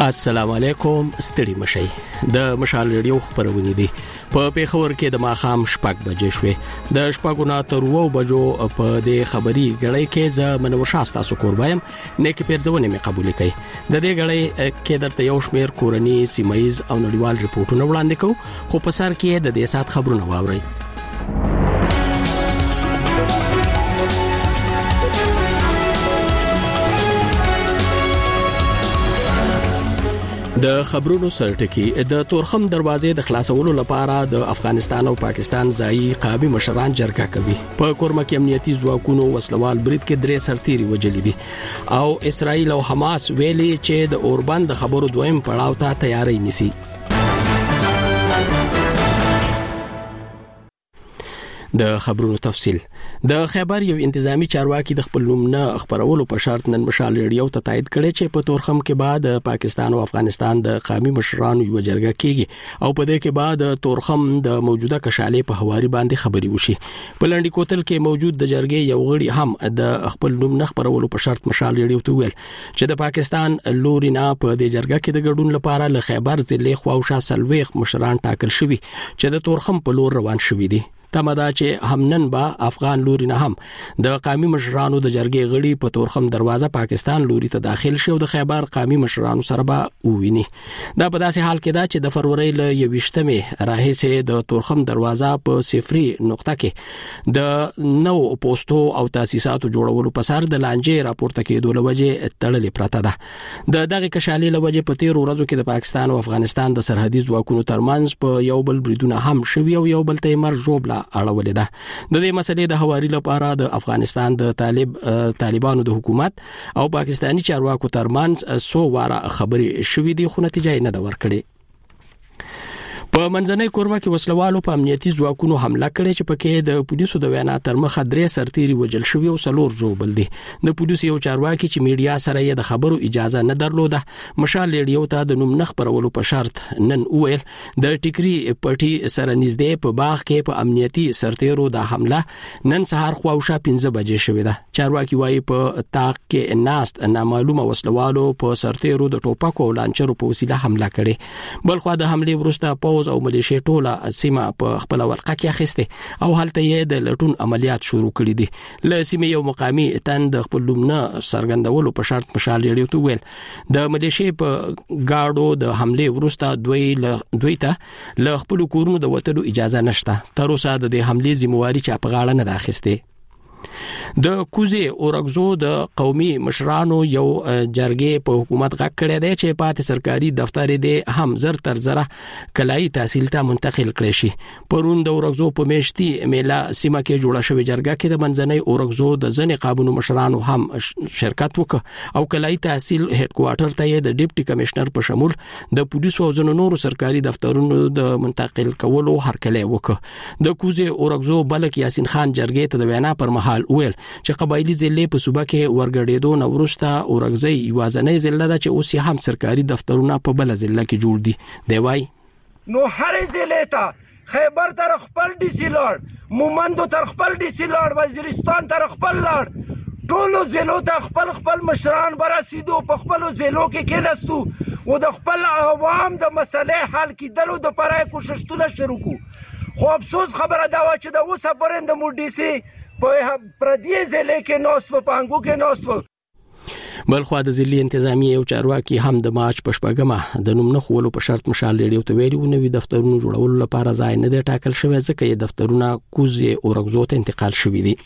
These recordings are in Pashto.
السلام علیکم ستړي مشي د مشال ریډیو خبرونه دي په پیښور کې د ماخام شپږ بجې شوې د شپږو نه تر 2 بجو په دې خبري غړې کې ز منوشاست تاسو قربایم نیک پیرځونه می قبول کړي د دې غړې کې درته یو شمیر کورنی سیمایز او نړیوال ریپورتونه وړاندې کوو خو په سر کې د دې سات خبرونه واوري د خبرونو سرټکی د تورخم دروازې د خلاصولو لپاره د افغانستان او پاکستان ځای قابي مشران جرګه کوي په کورمه کې امنیتي ځواکونو وسلوال برید کې درې سرتيري وجلې دي او اسرائیل او حماس ویلي چې د اوربند د خبرو دویم پړاو ته تیاری نیسي د خبرونو تفصيل د خیبر یو انتظامی چارواکي د خپل نوم نه خبرولو په شرط نن مشال ریډیو ته تایید کړي چې په تورخم کې بعد پاکستان او افغانستان د قومي مشرانو یو جرګه کیږي او په دې کې بعد تورخم د موجوده کشالې په حواري باندې خبري وشي په لنډی کوتل کې موجود د جرګې یو غړي هم د خپل نوم نه خبرولو په شرط مشال ریډیو ته ویل چې د پاکستان لورینا په دې جرګه کې د ګډون لپاره له خیبر ضلع خواوشا سلويخ مشران ټاکل شوي چې د تورخم په لور روان شوي دي تمدا چې همنن با افغان لوري نه هم د قومي مشرانو د جرګې غړي په تورخم دروازه پاکستان لوري ته داخل شو د خیبر قومي مشرانو سره به وویني دا په داسې حال کې دا چې د فروری ل 28مې راهیسه د تورخم دروازه په صفري نقطه کې د نو پوسټو او تاسیساتو جوړولو په سر د لانجې راپورته کېدو لوجه تړلې پراته ده د دغه کشالې لوجه په 13 ورځو کې د پاکستان او افغانستان د سرحدي ځواکونو ترمنځ په یو بل بریدونه هم شوي او یو بل ته مر جوړ اړولې ده د دې مسلې د حواري لپاره د افغانستان د طالبانو د حکومت او پاکستانی چارواکو ترمنځ سو واره خبري شوې دي خو نتیجه نه ده ورکړې په منځنۍ کورمه کې وسلوالو په امنیتي ځواکونو حمله کړې چې پکې د پولیسو د وینا تر مخه درې سرتيري وجل شوی او سلور جوړبل دي د پولیسو یو چارواکي چې میډیا سره یې د خبرو اجازه نه درلوده مشال ریډیو ته د نوم نخ پرولو په شرط نن ویل د ټیکري پټي سره نږدې په باغ کې په امنیتي سرتيرو د حمله نن سهار خواوشا 15 بجې شوې ده چارواکي وايي په تاق کې ناست نامعلومه وسلوالو په سرتيرو د ټوپکو او لانچرو په وسیله حمله کړې بلخو د حمله وروسته او ملیشي ټوله سیمه په خپل ورقه کې اخیسته او هلته یې د لټون عملیات شروع کړي دي له سیمه یو مقامي تند خپل لومنه سرګندولو په شرط مشال ریډیو ته ویل د ملیشي په گاډو د حمله وروسته دوی ته له خپل کورونو د وټلو اجازه نشته تر اوسه د حمله ذمہواری چا په غاړه نه داخسته د کوزي اورګزو د قومي مشرانو یو جرګې په حکومت غږ کړی دی چې پاتې سرکاري دفتر دې هم زر تر زره کلای تحصیل ته منتقل کړي شي پرون د اورګزو په میشتي میلا سیمه کې جوړه شوې جرګه کې د منځنۍ اورګزو د ځنې قانوني مشرانو هم شرکت وکړ او کلای تحصیل هډ کوارټر ته د ډیپټي کمشنر په شمول د پولیسو او ځینو نورو سرکاري دفترونو د منتقل کولو هرکلی وکړ د کوزي اورګزو بلک یاسین خان جرګې ته د وینا پر مهال ویل چې قبایلی ضلع په صوبه کې ورګړېدو نو ورسته اورګزی یوازنۍ ضلع ده چې اوس هم سرکاري دفترونه په بل ضلع کې جوړ دي دی وای نو هر ضلع ته خیبر تر خپل ډي سي لړ مومندو تر خپل ډي سي لړ وزیرستان تر خپل لړ ټولو ضلعو ته خپل مشران برسېدو په خپل ضلعو کې کېناستو او د خپل عوام د مسلې حل کېدلو د پرای کوششونه شروع کو خو افسوس خبره دا و چې د اوسه پرند مو ډي سي په پردي ضلع کې نوست په پانګو کې نوست بلخو د ضلع انتظامی او چارواکي هم د مارچ په شپږمه د نوم نه خولو په شرط مشال ریډیو ته ویلي نوې دفترونو جوړولو لپاره ځای نه دی ټاکل شوی ځکه یې دفترونه کوزي اورګزو ته انتقال شوی دي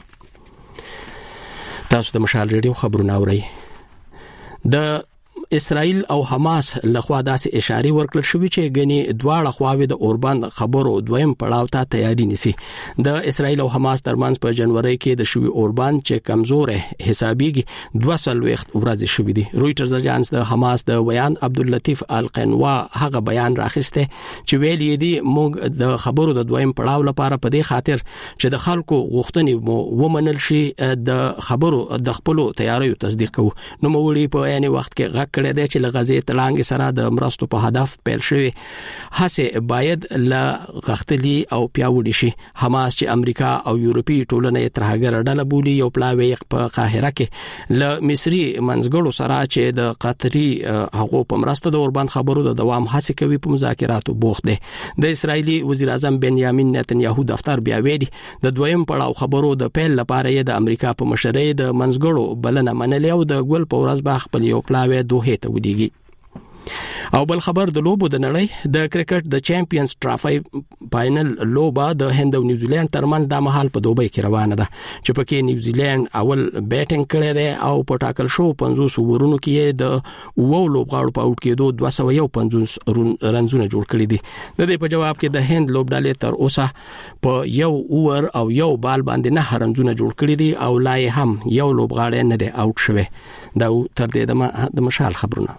تاسو د مشال ریډیو خبرونه اورئ د اسرائیل او حماس لخوا داسې اشاره ورکړل شوې چې غني دواړه خواوې د اوربند خبرو دویم پړاو ته تیاری نيسي د اسرائیل او حماس ترمنځ په جنوري کې د شوی اوربند چې کمزورې حسابيږي 200 ورځې شوې دي رويټرز اژانس د حماس د بیان عبداللطیف القنوا هغه بیان راخسته چې ویلي دي موږ د خبرو د دویم پړاو لپاره په دې خاطر چې د خلکو غوښتنې ومنل شي د خبرو د خپل تیاریو تصدیق کوو نو موږ په یاني وخت کې ډک کړی دی چې له غزې تړانګې سره د مرستو په هدف پیل شوی هڅه باید له غختلی او پیاوړي شي. حماس چې امریکا او یورپی ټولنې ترهګر ډله بولي یو پلاوی په قاهره کې له مصری منځګړو سره چې د قطري هغو په مرسته د اوربند خبرو د دوام هڅه کوي په مذاکراتو بوخت دی. د اسرایلی وزیر اعظم بنیامین نتنیاهو دفتر بیا ویلي د دویم پړاو خبرو د پیل لپاره یې د امریکا په مشرۍ د منځګړو بلنه منلې او د ګل په ورځ به خپل یو پلاوی دوه ته ودیږي. او بل خبر د لوبو د نړۍ د کرکټ د چیمپیونز ټرافي فائنل لوبه د هند او نیوزیلند ترمنځ د مهال په دوبۍ کې روانه ده چې پکې نیوزیلند اول بیټینګ کړی دی او په ټاکل شو 50 اوورونو کې د وو لوبغاړو په اوټ کېدو 251 رنزونه جوړ کړی دي. د دې په جواب کې د هند لوبډلې تر اوسه په یو اوور او یو بال باندې 9 رنزونه جوړ کړی دي او لا هم یو لوبغاړی نه دی اوټ شوی. دا تر دې د مشال خبرونه.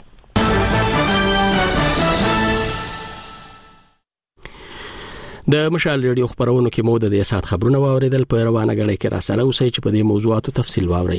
د مشال ریډیو خبرونو کې مو د سات خبرونه واوریدل. په روانه غړي کې را سره اوسئ چې په دې موضوعاتو تفصیل واورئ.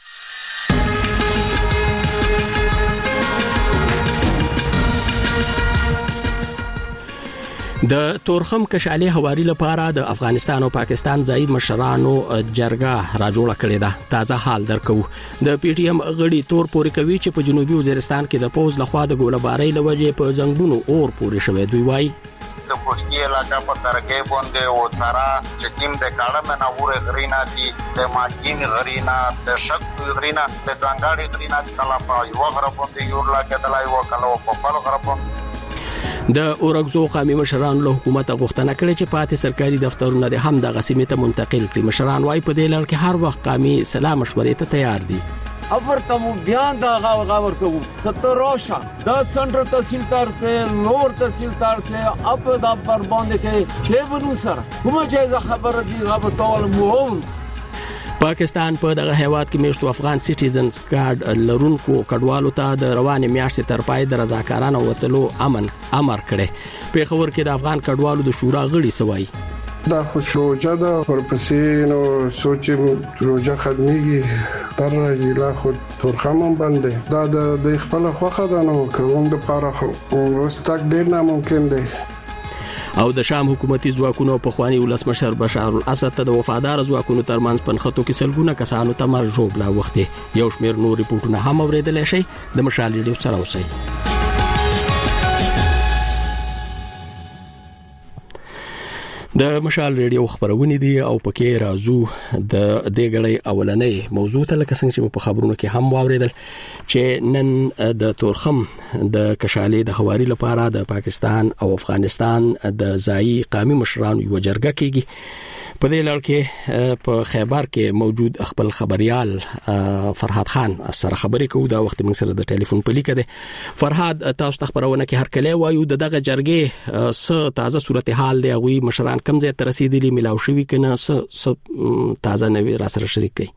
د تورخم کشالي حوالی لپاره د افغانستان او پاکستان ځای مشرانو جرګه را جوړه کړې ده. تازه حال درکو د پی ټی ایم غړي تور پوري کوي چې په جنوبي وزیرستان کې د پوز لخوا د ګولبارۍ لوجې په زنګونو اور پوري شوی. دوی وایي د پښتي علاقہ په ترګې باندې او ترا چې ټیم د کاړه منا وره غرینا دي د ماجین غرینا د شک غرینا د ځانګړي غرینا کلا په یو غره باندې یو لکه دلای و کلا په خپل غره باندې د اورګزو قومي مشران له حکومت غوښتنه کړې چې پاتې سرکاري دفترونه د هم د غسیمه ته منتقل کړي. مشران وايي په دې لړ کې هر وخت قومي سلا مشورې ته تیار دي. افرتمو بیان دا غاور کوو ستروشا دا سنټر تحصیلدار سے لور تحصیلدار سے اپ دا پر باندې کې چې ونو سره کومه چې خبر دي غو ټول مو. پاکستان په دغه هیواد کې میشتو افغان سټیزنز کارت لرونکو کډوالو ته د روانې میاشتې تر پای د رضاکارانو وتلو امر کړي. په خبر کې د افغان کډوالو د شورا غړي سوای دا خوشوجه دا ورپسې نو سوچ روجه خدمتي تر ضلع خود تورخم باندې دا د خپل خوخه ده نو کوم د پاره اوس تک ډیر ناممکن دی. او د شام حکومتي ځواکونو په خواني ولسمشر بشار الاسد ته د وفادار ځواکونو ترمنځ پنخته کې سلګونه کسانو ته مرګ جوړ وخته. یو شمېر نور ریپورتونه هم اوریدل شي. د مشال ریډیو سره اوسئ. د مشال ریډیو خبرونه دي او پکې رازو د دې غړې اولنې موضوع ته لکه څنګه چې په خبرونو کې هم واوریدل چې نن د تورخم د کشالي د حواري لپاره د پاکستان او افغانستان د ځای قومي مشرانو یو جرګه کیږي. په دې لړ کې په خیبر کې موجود خپل خبريال فرحات خان سره خبرې کوو. دا وخت موږ سره د ټلیفون په لیکه ده. فرحات تاسو ته خبرونه کې هر کله وایو دغه جرګې څه تازه صورتحال دی غوي مشران کم ځای ته رسیدلي ملاو شوی کنه څه تازه نوې را سره شریک کړي.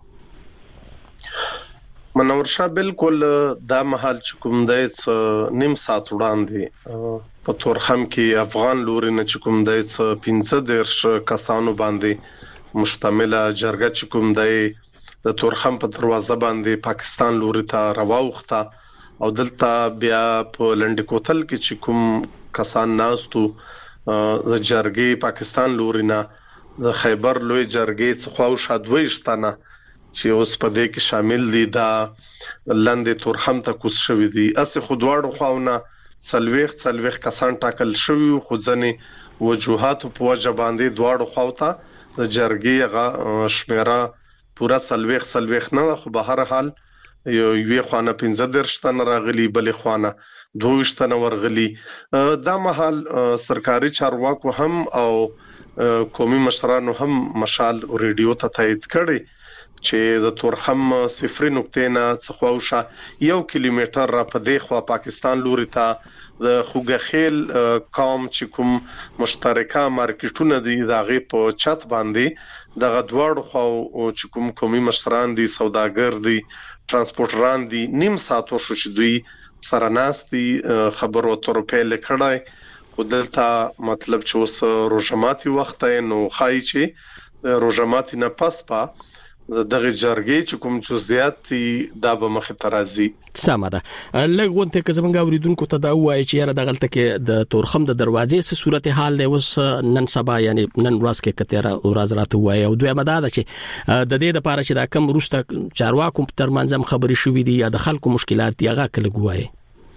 منور شاه بالکل دا محل چکم د نیم ساعت وړاندې په تورخم کې افغان لوري نه چکم د 15 کسانو باندې مشتمله جرګه چکم د تورخم په دروازه باندې پاکستان لوري ته راوخته او دلته بیا په لنډکوتل کې چکم کسان ناستو د جرګې پاکستان لوري نه د خیبر لوی جرګې څخه او شادويشتنه چې اوس په دې کې شامل دي دا لاندې تورخم ته کوس شوې دي. اسه خودواړو خواونه سلويخ کسان ټاکل شوی خو ځنې وجوهات په وجه باندې دواړو خواته د جرګې غا شمیره پورا سلويخ نه خو به هر حال یو خوانه 15 تن راغلي بلې خوانه 22 تن ورغلي. دا محل سرکاري چارواکو هم او قومي مشرانو هم مشال ریډیو ته تایید کړي چې د تورخم 0.9 نه څخوشه 1 کیلومتر را پدې خوا پاکستان لوري ته د خوګخیل قوم چې کوم مشترکه مارکیټونه دي دغه په چت باندې دغه دواړو خو چې کوم قومي مشران دي سوداګر دي ترانسپورټران دي نیم ساعت شو چې دوی سره ناستي خبرو تر په لکړای خو دلته مطلب چې اوس روزماتي وخت نو خای چې روزماتي نه پس دغه جرګې چې کوم جزئیات دي دا به مخ ته راځي. سمه ده. لګونته که زمونږ اوریدونکو ته دا وایي چې یاره دغلته کې د تورخم د دروازې څه صورت حال دی اوس نن سبا یعنی نن ورځ کې کتره ورځ راته وایي او دوی مده ده چې د دې لپاره چې دا کم روسته چارواکو ترمنځ خبرې شوې دي یا د خلکو مشکلات دي هغه کله ګوایي.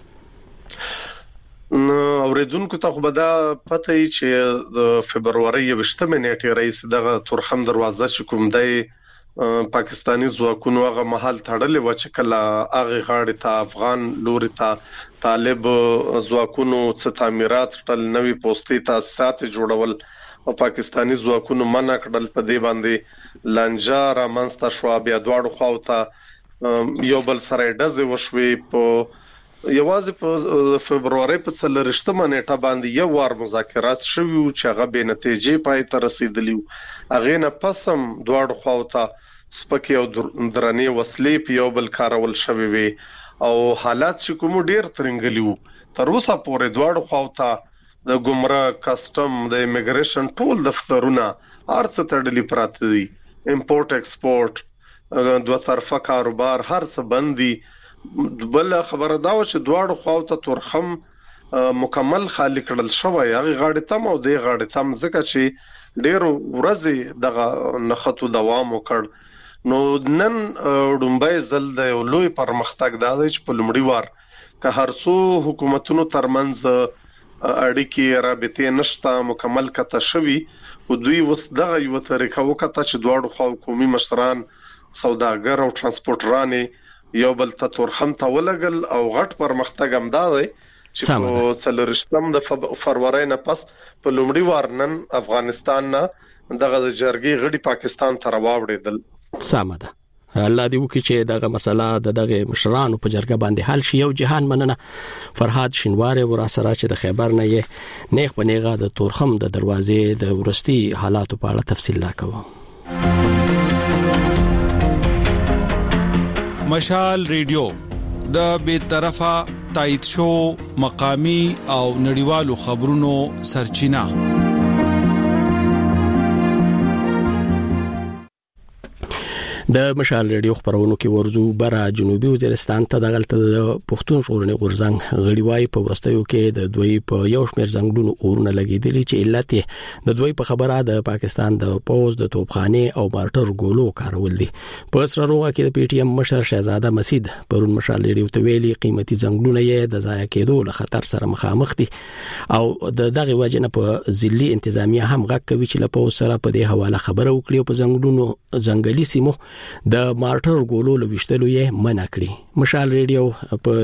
نو اوریدونکو ته خو به دا پته ای چې د فبرवरी 28 نیټه رئیس دغه تورخم دروازه چې کوم دی پاکستانی ځواکونو هغه محل تړلې و چې کله هغه غاړې ته افغان لوري ته طالب ځواکونو څخه تعمیرات ټل نوې پوسټي تاسیسات جوړول او پاکستانی ځواکونو منع کړل په دې باندې لانجه را منځته شو. بیا دواړو خواته یو بل سره ډزې وشوي. په یوازې په فبرवरी په 30 نیټه باندې یو وار مذاکرات شوي چې هغه به نتیجې پای ته رسیدلی. هغه نه پسم دواړو خواته سپکې او درنې وسلې په یو بل کارول شوي وي او حالات چې کوم ډیر ترنګلی وو. تر اوسه پورې دواړو خواته د ګمرک کسٹم د ایمیګریشن ټول دفترونه هرڅه تړلي پراته دي. امپورټ ایکسپورټ دوه طرفه کاروبار هرڅه بندي. بل خبره دا و چې دواړو خواته تورخم مکمل خالی کړل شوی. هغه غاړې تم او د غاړې تم ځکه چې ډیر ورځې دغه نخښتو دوام وکړ. نو نن ډومبای زل د لوی پرمختګ دا دی چې په لومړي وار که هر څو حکومتونو ترمنځ اړیکې رابطې نشته مکمل کته شوي او دوی وس دغه یو طریقه وکړه چې دواړو خوا قومي مشران سوداګر او ترانسپورټران یو بل ته تورخم ته ولګل او غټ پرمختګ هم دا دی چې په 30 د فبرवरी نه پس په لومړي وار نن افغانستان نه دغه جرګې غړي پاکستان ته راوړېدل. سمه ده. الله دې وکړي چې دغه مسله دغه مشرانو په جرګه باندې حل شي. یو جهان مننه فرهاد شینواری ور سره چې د خیبر نه یې نیغ په نیغه د تورخم د دروازې د ورستي حالاتو په اړه تفصیل راکوه. مشال ریډیو د بیطرفه تایید شو مقامی او نړیوالو خبرونو سرچینه. د مشال ریډیو خبرونو کې ورزو برا جنوبي وزیرستان ته دغلت د پښتون ژغورنې غورځنګ غړیوای په ورستیو کې د دوی په یو شمېر ځنګلونو اورونه لګیدلي چې علت د دوی په خبره د پاکستان د پوز د توپخانه او مارټر ګولو کارول دي. په سره روغه کې د پی ټی ایم مشر شهزاده مسید پرون مشال ریډیو ته ویلي قیمتي ځنګلونه یې د ضایع کېدو له خطر سره مخامخ دي او د دغه وجنه په ځلي انتظامیه هم غږ کوي چې له پوز سره په دې حواله خبره وکړي په ځنګلونو ځنګلي سیمو د مارټر ګولو لويشتلو یې منع کړی. مشال ریډیو په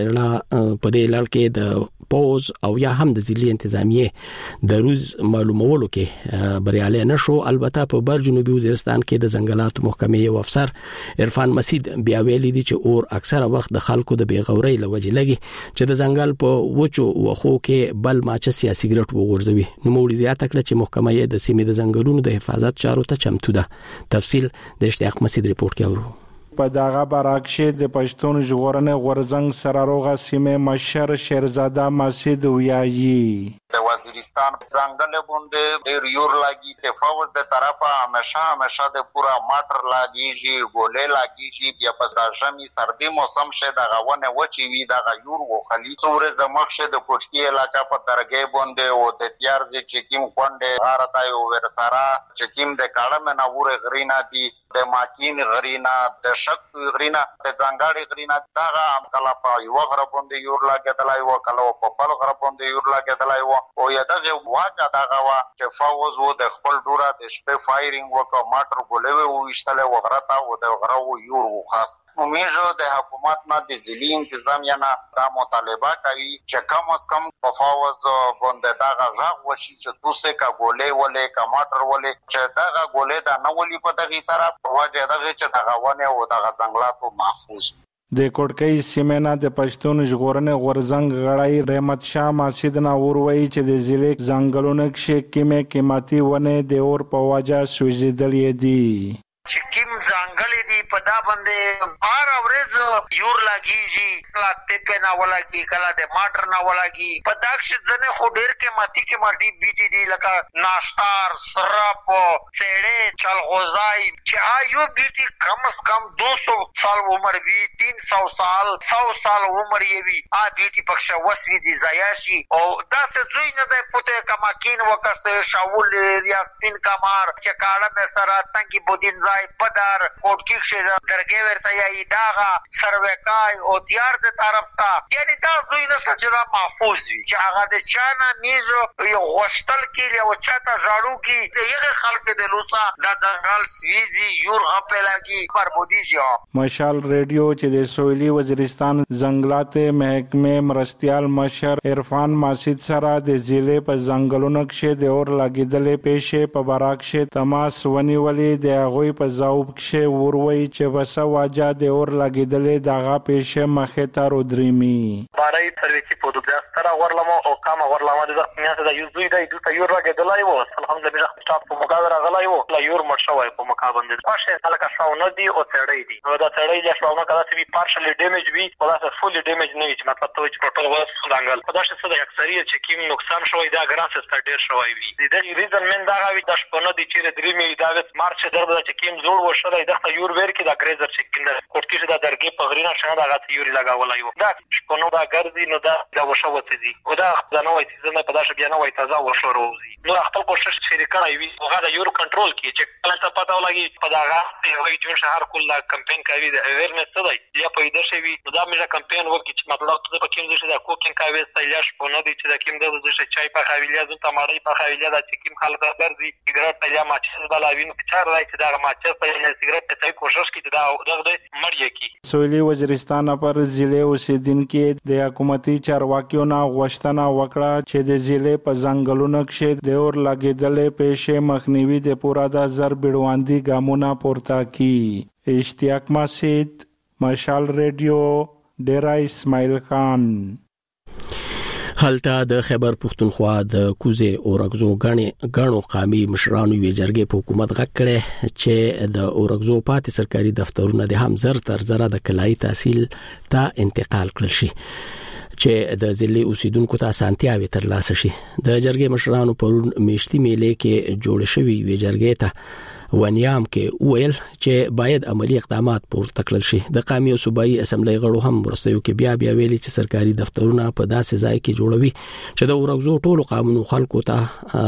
دې لړ کې د پوز او یا هم د ځلي انتظامیه د روز معلومولو کې بریالی نشو. البته په بر جنوبي وزیرستان کې د ځنګلاتو محکمې یو افسر عرفان مسید بیا ویلي دي چې اور اکثره وخت د خلکو د بیغورۍ لوجې لګي چې د ځنګل په وچو وخو کې بل ماچ سیاسي سیګریټ وغورځوي. نو موږ زیاته کړه چې محکمه یې د سیمې د ځنګلونو د حفاظت چارو ته چمتو ده. تفصیل د اشتیاق مسید ریپورت کې اورو. په دغه برعکس د پښتون ژغورنې غورځنګ سره روغه سیمه مشر شهزاده مسید ویایي د وزیرستان ځنګل باندې ډیر یور لاګي ته فوز د طرفه همیشه د پورا ماټر لاګيږي ګولې لاګيږي بیا په داشمي سردي موسم شه د غونه وچی وی د یور وخلی څوره زمخ شه د کوټکی علاقہ په درګې باندې او د تیار ځي چې کیم کونډه غارتا یو ورسارا چې کیم د کاړه منور غرینا دي د ماکین غرینا د شک غرینا د ځنګاړي غرینا دغه کلا په یو غره باندې یور لاګېدلای و کلا په بل غره باندې یور لاګېدلای و او یادغه واجه دغه وا چې فوز و د خپل ډوره د شپې فایرینګ وکړ ماټر ګولوي او وشتله وغرتا او د غره و یور وخاص موږ د حکومت نه د ځلي انتظامیه نه دا مطالبه کوي چې کم از کم په فوز باندې دغه ژغ وشي چې توسه کا ګولې ولې کا ماټر ولې چې دغه ګولې دا نه ولې په دغه طرف واجه دغه چې دغه ونه او دغه ځنګلاتو محفوظ. د کوټکی سیمه د پښتون ژغورنې غورځنګ غړی رحمت شاه مسید نه وروي چې د ضلع ځنګلونو کې قیمتي ونه د اور په وجه سوځیدلې دي چې کیم ځنګل دي په دا باندې بار اورز یور لګیږي کلا ته نه ولګي کلا د ماټر نه ولګي په داکش ځنه خو ډیر کې ماتي کې ماټي بیټي دی لکه ناشتار سرپ سیړې چلغوزای چې آیو بیټي کم از کم 200 سال عمر وی 300 سال 100 سال عمر یې وی ا بیټي پښه وسوي دي زیاشي او دا څه زوی نه ده پته کماکین وکسه شاول یا سپین کمار چې کاړه د سره تنګي بودین ځای پدار کوټ کې شه درګه ورته یا داغه سروکای او تیار د طرف تا یعنی دا زوی نه سچرا محفوظ وي چې هغه د چانه میزو یو غشتل کې او چاته ژاړو کې دغه خلک د لوسا د ځنګل سويزي یور هپلاګي بربودي جو مشال ریډیو چې د سویلي وزیرستان ځنګلات محکمه مرستيال مشر عرفان ماسید سره د ضلع په ځنګلونو کې د اور لګیدلې پېښې په براکشه تماس ونیولې د هغوی په ځواب کې وروي چې وسه واجه د اور لګیدلې دغه پېښه مخه ته رودريمي بارای سرویسی په دوه ستاره ورلمو او کما ورلمو د ځکه د یوزوی د دوه یور راګدلای وو الحمدلله سټاپ په مقابله غلای وو لا یور مرشوي په مقابله پښه هلکه شاونه دي او تړې دي نو دا تړې له شاونه کله چې پارشلی ډیمیج وي او دا فولي ډیمیج نه وي چې مطلب ته چې ټوټل وس څنګه په داسې څه د اکثریت چې کیم نقصان شوی دا ګران سره ډیر شوی وي د دې ریزن من دا غوي د شپونه دي چې درې می دا مارچ درته چې کیم جوړ وشلای دغه یور ور کې دا ګریزر چې کیندل کوټ کې دا درګې په غرینا شنه دا غته یوري لگاولای وو دا شپونه دا ګرځي نو دا وشوته دي او دا نوې سیزن په داسې بیا نوې تازه وشوروزي نو خپل کوشش شری کړای وي هغه د یور کنټرول کې چې کله ته پتا ولګي په دا غا یو جوړ شهر کله کمپاین کوي د اویرنس څه دی یا پیدا شوی نو دا مې کمپاین وکړي چې مطلب ته په کوم ځای چې دا کوکینګ کوي ستایل شپونه دي چې دا کوم د ځای چای په خویلیا زون تماړی په خویلیا دا چې کوم خلک درځي سیګریټ یا ماچس بلاوین چار راځي چې دا ماچس په سیګریټ ته کوشش کوي دا دغه مړی کی سویلي وزیرستان پر ضلع اوسیدونکو د حکومتي چارواکیو نه غوښتنه وکړه چې د ضلع په ځنګلونو کې د اور لګیدلې پېښې مخنیوي د پورا د زر بډواندي ګامونه پورته کی اشتیاق مسید مشال ریډیو ډیرا اسماعیل خان هلته د خیبر پختونخوا د کوزه اورغزو غاڼو قامي مشرانو وی جرګې په حکومت غږ کړي چې د اورغزو پاتې سرکاري دفترونه د هم زر تر زره د کلای تحصیل ته انتقال کړل شي چې د ځلې اوسیدونکو ته اسانتیاوي ترلاسه شي د جرګې مشرانو پرون میشتي میلې کې جوړ شوی وی جرګې ته ونیام کې ویل چې باید عملی اقدامات پورته کړل شي د قومي او صوبایي اسمبلی غړو هم ورستیو کې بیا ویلي چې سرکاري دفترونه په داسې ځای کې جوړوي چې د اورغزو ټولو قانونو خلکو ته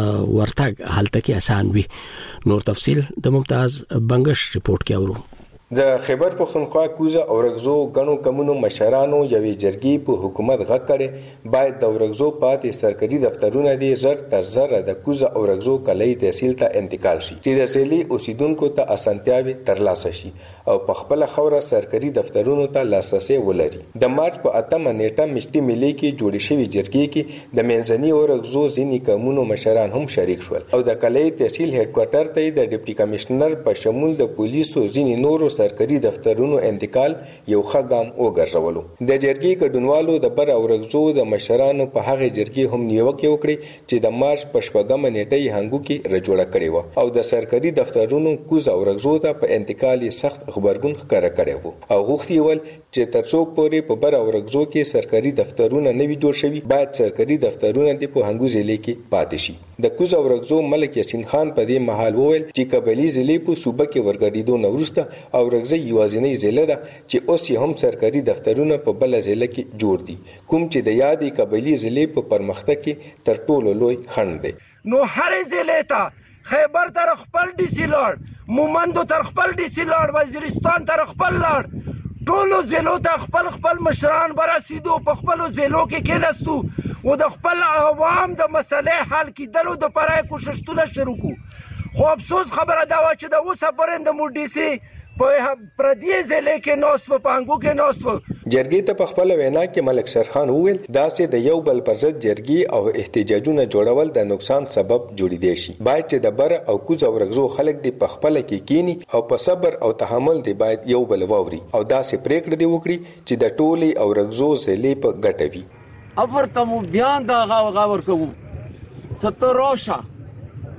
ورتګ حالت کې آسان وي نور تفصيل د ممتاز بنگش ریپورت کې اورو د خیبر پختونخوا کوزه اورغزو غنو کمونو مشرانو یوې جرګې په حکومت غږ کړي باید د اورغزو پاتې سرکاري دفترونه دي زر تر زر د کوزه اورغزو کلي تحصیل ته انتقال شي چې د ځلې اوسیدونکو ته اسانتیاوي ترلاسه شي او په خپل خوره سرکاري دفترونو ته لاسرسي ولري د مارچ په 8 نیټه مشتي ملي کې جوړې شوې جرګې کې د منځني اورغزو ځینی کمونو مشران هم شریک شول او د کلي تحصیل هډ کوارټر ته د ډیپټي کمشنر په شمول د پولیسو ځینی نورو سرکاري دفترونو انتقال یو خګام وګرځولو د جرګې ګډونوالو د بر اورغزو د مشرانو په هغه جرګې هم نیوکه وکړي چې د مارچ په 8 نیټه هنګو کې رجوړه کړې و او د سرکاري دفترونو کوز اورغزو ته په انتقال سخت خبرګون ښکاره کړی و او غوښتي ول چې ترڅو پورې په بر اورغزو کې سرکاري دفترونه نوي جوړ شوي باید سرکاري دفترونه د په هنګو ضلع کې پاتې شي د کوز اورغزو ملک یاسین خان په دې محل وویل چې قبایلی ضلع په صوبه کې ورګډیدو نورسته اورغزي یوازینی ضلع ده چې اوس هم سرکاري دفترونه په بل ضلع کې جوړ دي کوم چې د یادې قبایلی ضلع په پرمختګ کې تر ټولو لوی خنډ دی نو هر ضلع ته خیبر تر خپل ډي سي لاړ مومندو تر خپل ډي سي لاړ وزیرستان تر خپل لاړ ټولو ضلعو ته خپل مشران برسیدو په خپل ضلعو کې کېناستو او د خپل عوام د مسلې حل کېدلو د پرای کوششونه شروع کو خو افسوس خبره دا و چې د اوسه پرند مو ډي سي په پردي ضلع کې نوست په پانګو کې نوست جرګې ته په خپل وینا کې ملک سرخان وویل داسې د یو بل پر ضد جرګې او احتجاجونه جوړول د نقصان سبب جوړیدي شي باید چې د بر او کوز اورغزو خلک دی په خپل کې کینی او په صبر او تحمل دی باید یو بل ووري او داسې پریکړه دی وکړي چې د ټولي اورغزو ضلع په ګټوي افر تمو بیان دا غاور کوو ستروشا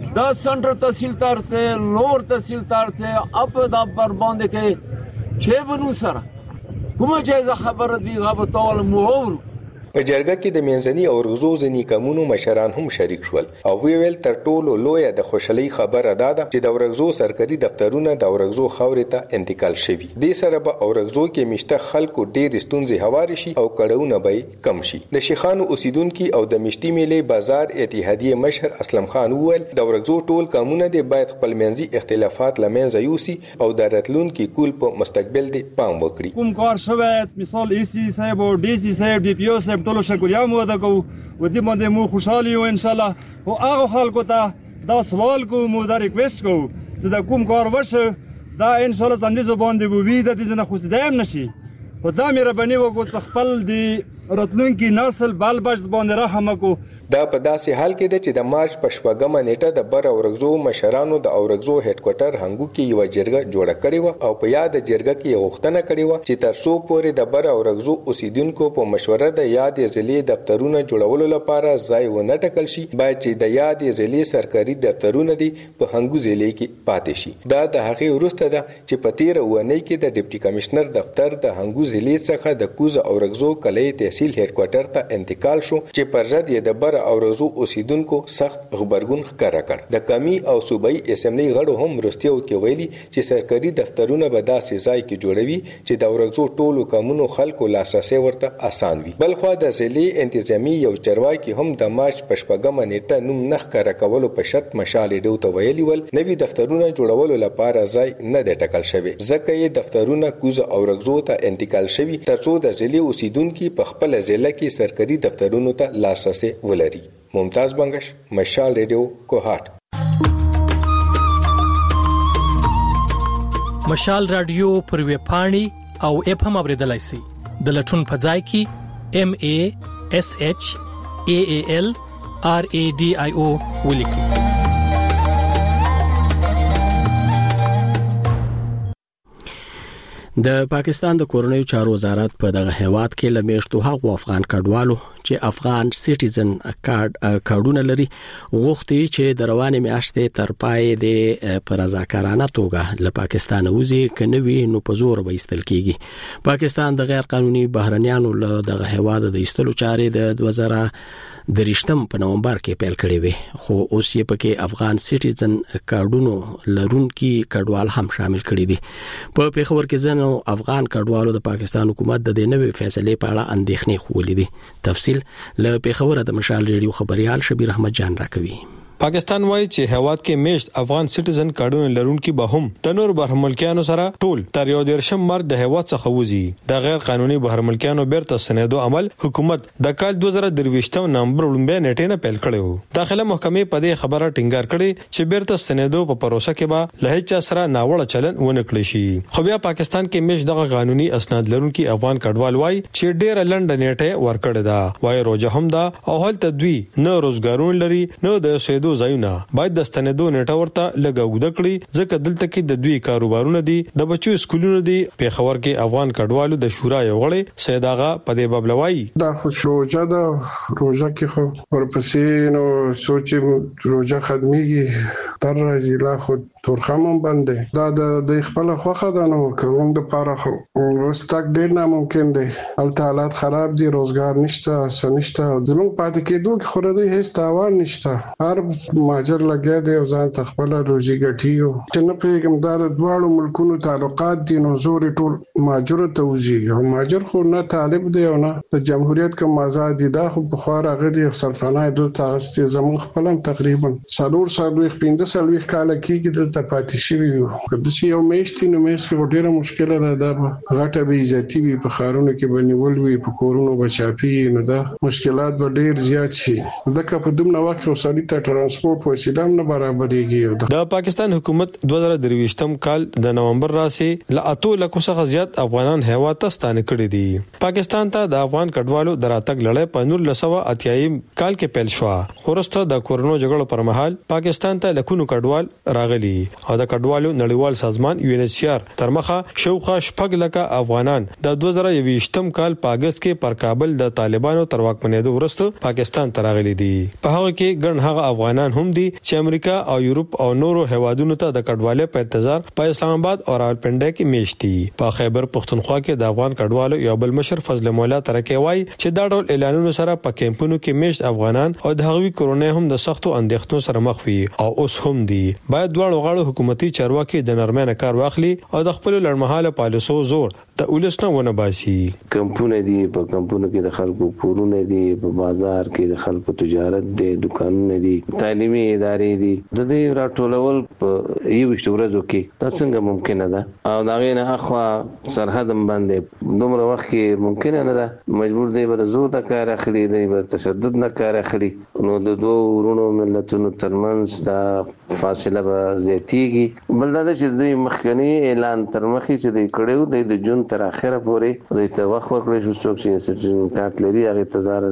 10 سنٹر تحصیلدار سے لور تحصیلدار سے اپ دا پر باندې کې چې بنو سره کومه جایزه خبره دی غو ټول مور په جرګه کې د منځني او ورغزو ځنی کمونو مشران هم شریک شول او ویل تر ټولو لوی د خوشحالي خبره ده چې د ورغزو سرکاري دفترونه د ورغزو خاورې ته انتقال شوي دي سره به ورغزو کې مشته خلکو ډېر ستونزې هواري شي او کډونه به کم شي د شیخانو اوسیدونکو او د مشتي میلې بازار اتحادیه مشر اسلم خان وویل د ورغزو ټول قانون دي باید خپل منځي اختلافات لمنځه یوسي او د راتلونکو کول په مستقبل دي پام وکړي کوم کار شوی مثال ایسی صاحب او ډي سي صاحب ډي پی او صاحب ټول شکریا مو ادا کوو و دې باندې مو خوشحالي یو ان شاء الله او هغه خلکو ته دا سوال کوو مو دا ریکوست کوو چې دا کوم کار وشه دا ان شاء الله څنګه زبان دی وی د دې نه خوشدایم نشي او دا مې ربني وګو خپل دی راتلونکي نسل بل بچ باندې رحم کو دا په داسې حال کې ده چې د مارچ په شپږمه نیټه د بر اورغزو مشرانو د اورغزو هډ کوارټر هنګو کې یو جرګه جوړه کړې و او په یاد جرګه کې غوښتنه کړې و چې تر څو پورې د بر اورغزو اوسیدونکو په مشوره د یاد ضلعي دفترونه جوړولو لپاره ځای ونه ټاکل شي باید چې د یاد ضلعي سرکاري دفترونه دي په هنګو ضلع کې پاتې شي دا د هغې وروسته ده چې په 13 اونۍ کې د ډیپټي کمشنر دفتر د هنګو ضلع څخه د کوز اورغزو کلي تحصیل هډ کوارټر ته انتقال شو چې پر ضد یې د بر اورغزو اوسیدونکو سخت خبرګون ښکاره کړ د قومي او صوبایي اسمبلی غړو هم مرستیو کې ویلي چې سرکاري دفترونه به داسې ځای کې جوړوي چې د اورغزو ټولو قومونو خلکو لاسرسي ورته اسان وي بلخو د ضلعي انتظامی یو چارواکي هم د مارچ په شپږمه نیټه نوم نه ښکاره کولو په شرط مشال ډیو ته ویلي ول نوي دفترونه جوړولو لپاره ځای نه دی ټاکل شوی ځکه یې دفترونه کوز اورغزو ته انتقال شوي ترڅو د ضلعي اوسیدونکو په خپل ضلع کې سرکاري دفترونو ته لاسرسي ولري ممتاز بنگش مشال ریډیو کوهات مشال رادیو پر ویب پاڼې او اپ هم اوریدلای شئ د لټون په ځای کې MASHALRADIO ولیکئ د پاکستان د کورنیو چارو وزارت په دغه هیواد کې لمیشتو هغو افغان کډوالو چې افغان سټیزن کارډونه لري غوښتي چې د روانې میاشتې تر پای د پرزاکارانه توګه له پاکستان وځي کنوي نو په زور به ایستل کیږي پاکستان د غیر قانوني بهرنیانو له دغه هیواد د ایستلو چارې د 2023 په نومبر کې پیل کړې وي خو اوس یې پکې افغان سټیزن کارډونو لرونکي کډوال هم شامل کړي دي په پیښور کې ځنو افغان کډوالو د پاکستان حکومت د نوې فیصلې په اړه اندېښنې خولې دي تفصیل له پیښور د مشال ریډیو خبريال شبیر احمد جان راکوي پاکستان وایي چې هیواد کې میشت افغان سټیزن کارډونه لرونکي به هم د نور بهرملکیانو سره ټول تر 11 مارچ د هیواد څخه وځي د غیر قانوني بهرملکیانو بیرته سنیدو عمل حکومت د کال 2023 نومبر لومبه نیټه نه پیل کړو داخله محکمې په دې خبره ټینګار کړي چې بیرته سنیدو په پروسه کې به له هیڅ سره ناوړه چلن ونه کړی شي خو بیا پاکستان کې میشت دغه قانوني اسناد لرونکي افغان کډوال وایي چې ډېر لنډ نیټه ورکړه دا وایي روزه هم دا او هلته دوی نه روزګارون لري نه د سیدو ځایونه باید د ستنېدو نیټه ورته لګوډه کړي ځکه دلته کې د دوی کاروبارونه دي د بچو سکولونو دي پیښور کې افغان کډوالو د شورا یو غړي سید آغا په دې بابلوي دا خو روزه ده روزه کې خو ورپسې نو سوچ روزه خدمتي تر راځي لا خو تورخم باندې دا د خپل خوخه ده نو کوم د پاره خو اوس تک ډیر ناممکن دی حالات خراب دي روزګار نشته سنشته زموږ پاتې کېدو کې خو د هیڅ تاوان نشته هر ماجر لګیا دی او ځان تخپل روزي ګټیو چې نه پیګم دا د دواړو ملکونو تعلقات دي نو زور ټول ماجر ته وځي او ماجر خو نه طالب دی او نه د جمهوریت کوم آزاد دي دا خو په خور هغه دی سلطنه د تاسو زموږ خپلم تقریبا 4 کال کېږي د پاتې شي کله چې یو میشتي نو میشتي ډیره مشکله ده دا غټه به عزتي وي په خارونو کې بنول وي په کورونو بچاپي نو دا مشکلات به ډیر زیات شي دغه په دومره وخت وساري ته ترانسپورت وسیله نه برابرېږي د پاکستان حکومت 2023 کال د نومبر راسي ل اتو لکه څخه زیات افغانان هیوا ته ستانه کړي دي پاکستان ته د افغان کډوالو دراتګ لړۍ په 1980 کال کې پیل شو خورسته د کورونو جګړو پر مهال پاکستان ته لکونو کډوال راغلي او د کډوالو نړیوال سازمان UNHCR ترمخه شوخه شپږ لکه افغانان د 2021م کال په اگست کې پر کابل د طالبانو تر واکمنېدو وروسته پاکستان ته راغلي دي. په هغه کې ګڼ هغه افغانان هم دي چې امریکا او یورپ او نورو هیوادونو ته د کډوالۍ په انتظار په اسلام آباد او راولپنډي کې میشتي. په خیبر پختونخوا کې د افغان کډوالو یو بل مشر فضل مولا ترکي وایي چې دا ډول اعلانونو سره په کیمپونو کې میشت افغانان او د هغوی کورونه هم د سختو اندېښنو سره مخ وي او اوس هم دي. باید دواړو غاړو حکومتي چارواکي د نرمۍ کار واخلي او د خپل لړمحاله پالیسو زور د ولسنه ونه باسي. کمپونه دي، په کمپونو کې د خلکو کورونه دي، په بازار کې د خلکو تجارت دي، دکانونه دي، تعلیمي ادارې دي. د دې راټولول په یو ورځو کې دا څنګه ممکنه ده؟ او دا غینه اخوا سرحد باندې دومره وخت کې ممکنه نه ده. مجبور دی بر زور د کار اخلي، دی بر تشدد نه کار اخلي. نو د دوه ورونو ملتونو ترمنځ دا فاصله به زیاتیږي. بل دا چې دوی مخکنی اعلان تر مخې چې دی کړو د جون تر اخره پورې دوی ته وخت ورکړی شو. څوک چې سټیزن کارت لري هغه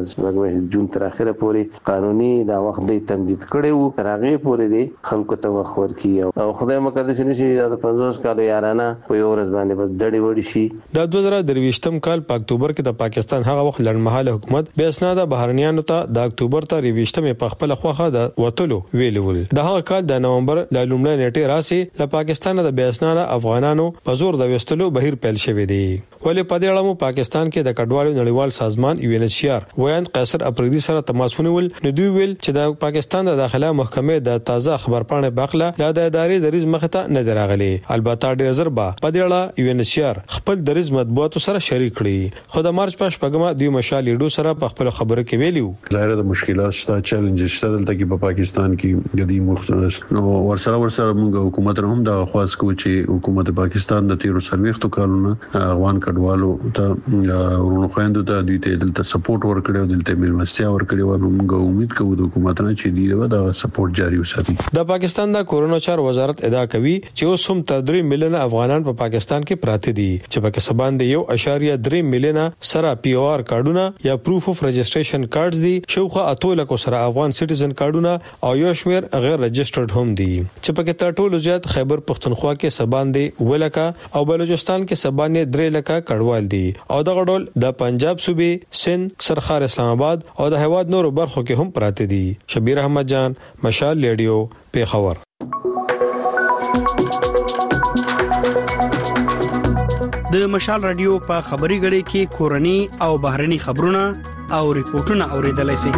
ته جون تر اخره پورې قانوني دا وخت دی تمدید کړو. تر هغه پورې دی خلکو ته وخت ورکړي او خدای مقدس نشي د 50 کالو یارانه په یو ورځ باندې بس ډډې وړي شي. د 2023م کال په اکتوبر کې د پاکستان هغه وخت لړمحاله حکومت به اسناد بهرنیانو ته د اکتوبر ته 23م په خپل خوخه د وټلو ویلول. د هغه کال د نومبر د لومړۍ نیټه راسي د پاکستان د بې اسناد افغانانو په زور د وستلو بهیر پیل شوی دی. ولې په دې اړه پاکستان کې د کډوالو نړیوال سازمان UNHCR ویان قیصر افریدي سره تماس ونیول. نو دوی ویل چې د پاکستان د داخله محکمې د تازه خبرپاڼې باخله د ادارې د ریز مخته نه دراغلي. البته ډیر زربا په دې اړه UNHCR خپل د ریز مطبوعاتو سره شریک کړي. خو د مارچ په شپږمه د مشال لیډو سره په خپل خبره کې ویلیو ظاهر د مشکلات شته، چیلنجز شته دلته کې په پاکستان کې د دې مختلف نو ورسره موږ حکومت هم د خواست کوو چې حکومت پاکستان د 13 کالونو افغان کډوالو ته ورونو خويندو ته دوی ته دلته سپورټ ورکړي او دلته ملمستیا ورکړي و. نو موږ امید کوو د حکومت نه چې دوی دا سپورټ جاري وساتي. د پاکستان د کرونا چار وزارت ادعا کوي چې اوس هم 3 میلیون افغانان په پاکستان کې پراته دي چې په کې سبان دي 1.3 میلیون سره POR کارډونه یا پروف اف رجسټریشن کارډز دي. شوخه اتولکو سره افغان سټیزن کارډونه او یو شمیر غیر رجسټرډ هم دي چې په کې تر ټولو زیات خیبر پختونخوا کې سبان دي ولکه او بلوچستان کې سبان 3 لکه کډوال دي او د غډول د پنجاب صوبې سند سرخار اسلام آباد او د هواد نورو برخو کې هم پراته دي. شبیر احمد جان، مشال ریډیو، پیښور. د مشال رادیو په خبري غړي کې کورني او بهرني خبرونه او ریپورتونه اوریدلای شئ.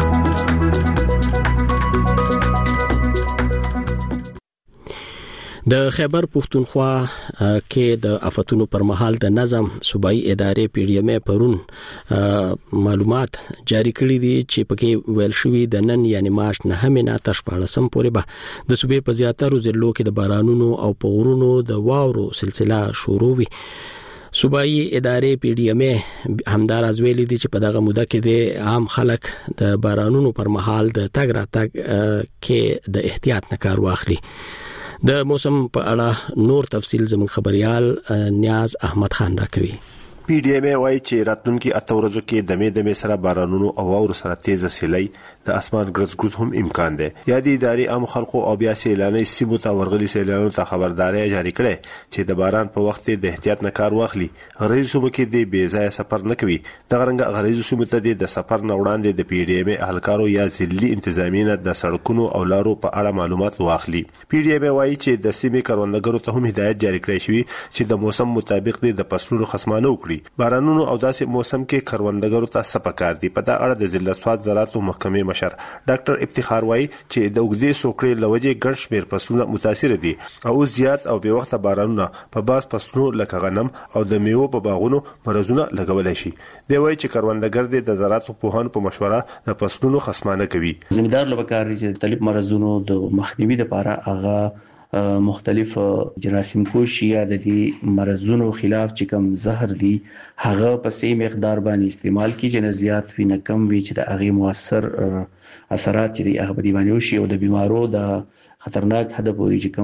د خیبر پختونخوا کې د آفتونو پر مهال د نظم صوبایي ادارې PDMA پرون معلومات جاری کړي دي چې پکې ویل شوی د نن یعنی مارچ 9 نه تر 14 پورې به د صوبې په زیاتره ضلعو کې د بارانونو او پورونو د واورو سلسله شروع وي. صوبایي ادارې PDMA همداراز ویلي دي چې په دغه موده کې د عام خلک د بارانونو پر مهال د تګ راتګ کې د احتیاط نه کار واخلي. د موسم په اړه نور تفصیل زموږ خبريال نیاز احمد خان راکوي. PDMA وايي چې راتلونکي 8 ورځو کې دمه سره بارانونو او واورو سره تیز سیلۍ د اسمان ګرځګوز هم امکان دی. یادي ادارې عام خلکو او بیا سیلانې سیمو ته ورغلي سیلانو ته خبرداري جاری کړې چې د باران په وخت د احتیاط نه کار واخلي. غریزو سیمو کې د بې ځای سفر نه کوي. د غرنګ غریزو سیمو ته د سفر نه وړاندې د PDMA اهلکارو یا ځلي انتظامیه د سړکونو او لارو په اړه معلومات واخلي. PDMA وايي چې د سیمې کروندګرو ته هم هدایت جاری کړی شوی چې د موسم مطابق د فصلونو خصمانه وکړي. بارانونو او داسې موسم کې کروندګرو ته سپکار دي. په دا اړه د ضلع سواد زراعت محکمې مشر ډاکټر افتخار وايي چې د وګړي سوکړې لوجه ګڼ شمیر فصلونه متاثر دي او زیات او به وخت بارانونه په باز فصلونو لکه غنم او د میوه په باغونو مرزونه لګول شي. دی وايي چې کروندګر د زراعت پوهانو په مشوره د فصلونو خصمانه کوي. زمیندار لپاره چې طالب مرزونو د مخنیوي لپاره هغه مختلف جراثیم کوشي یا د دې مرزونو خلاف چې کوم زهر دي هغه په سي مقدار باندې استعمال کیږي چې زیات وي نه کم وي چې د هغه مؤثر اثرات چې هغه په دی باندې وشي او د بیمارو د خطرناک حد پورې چې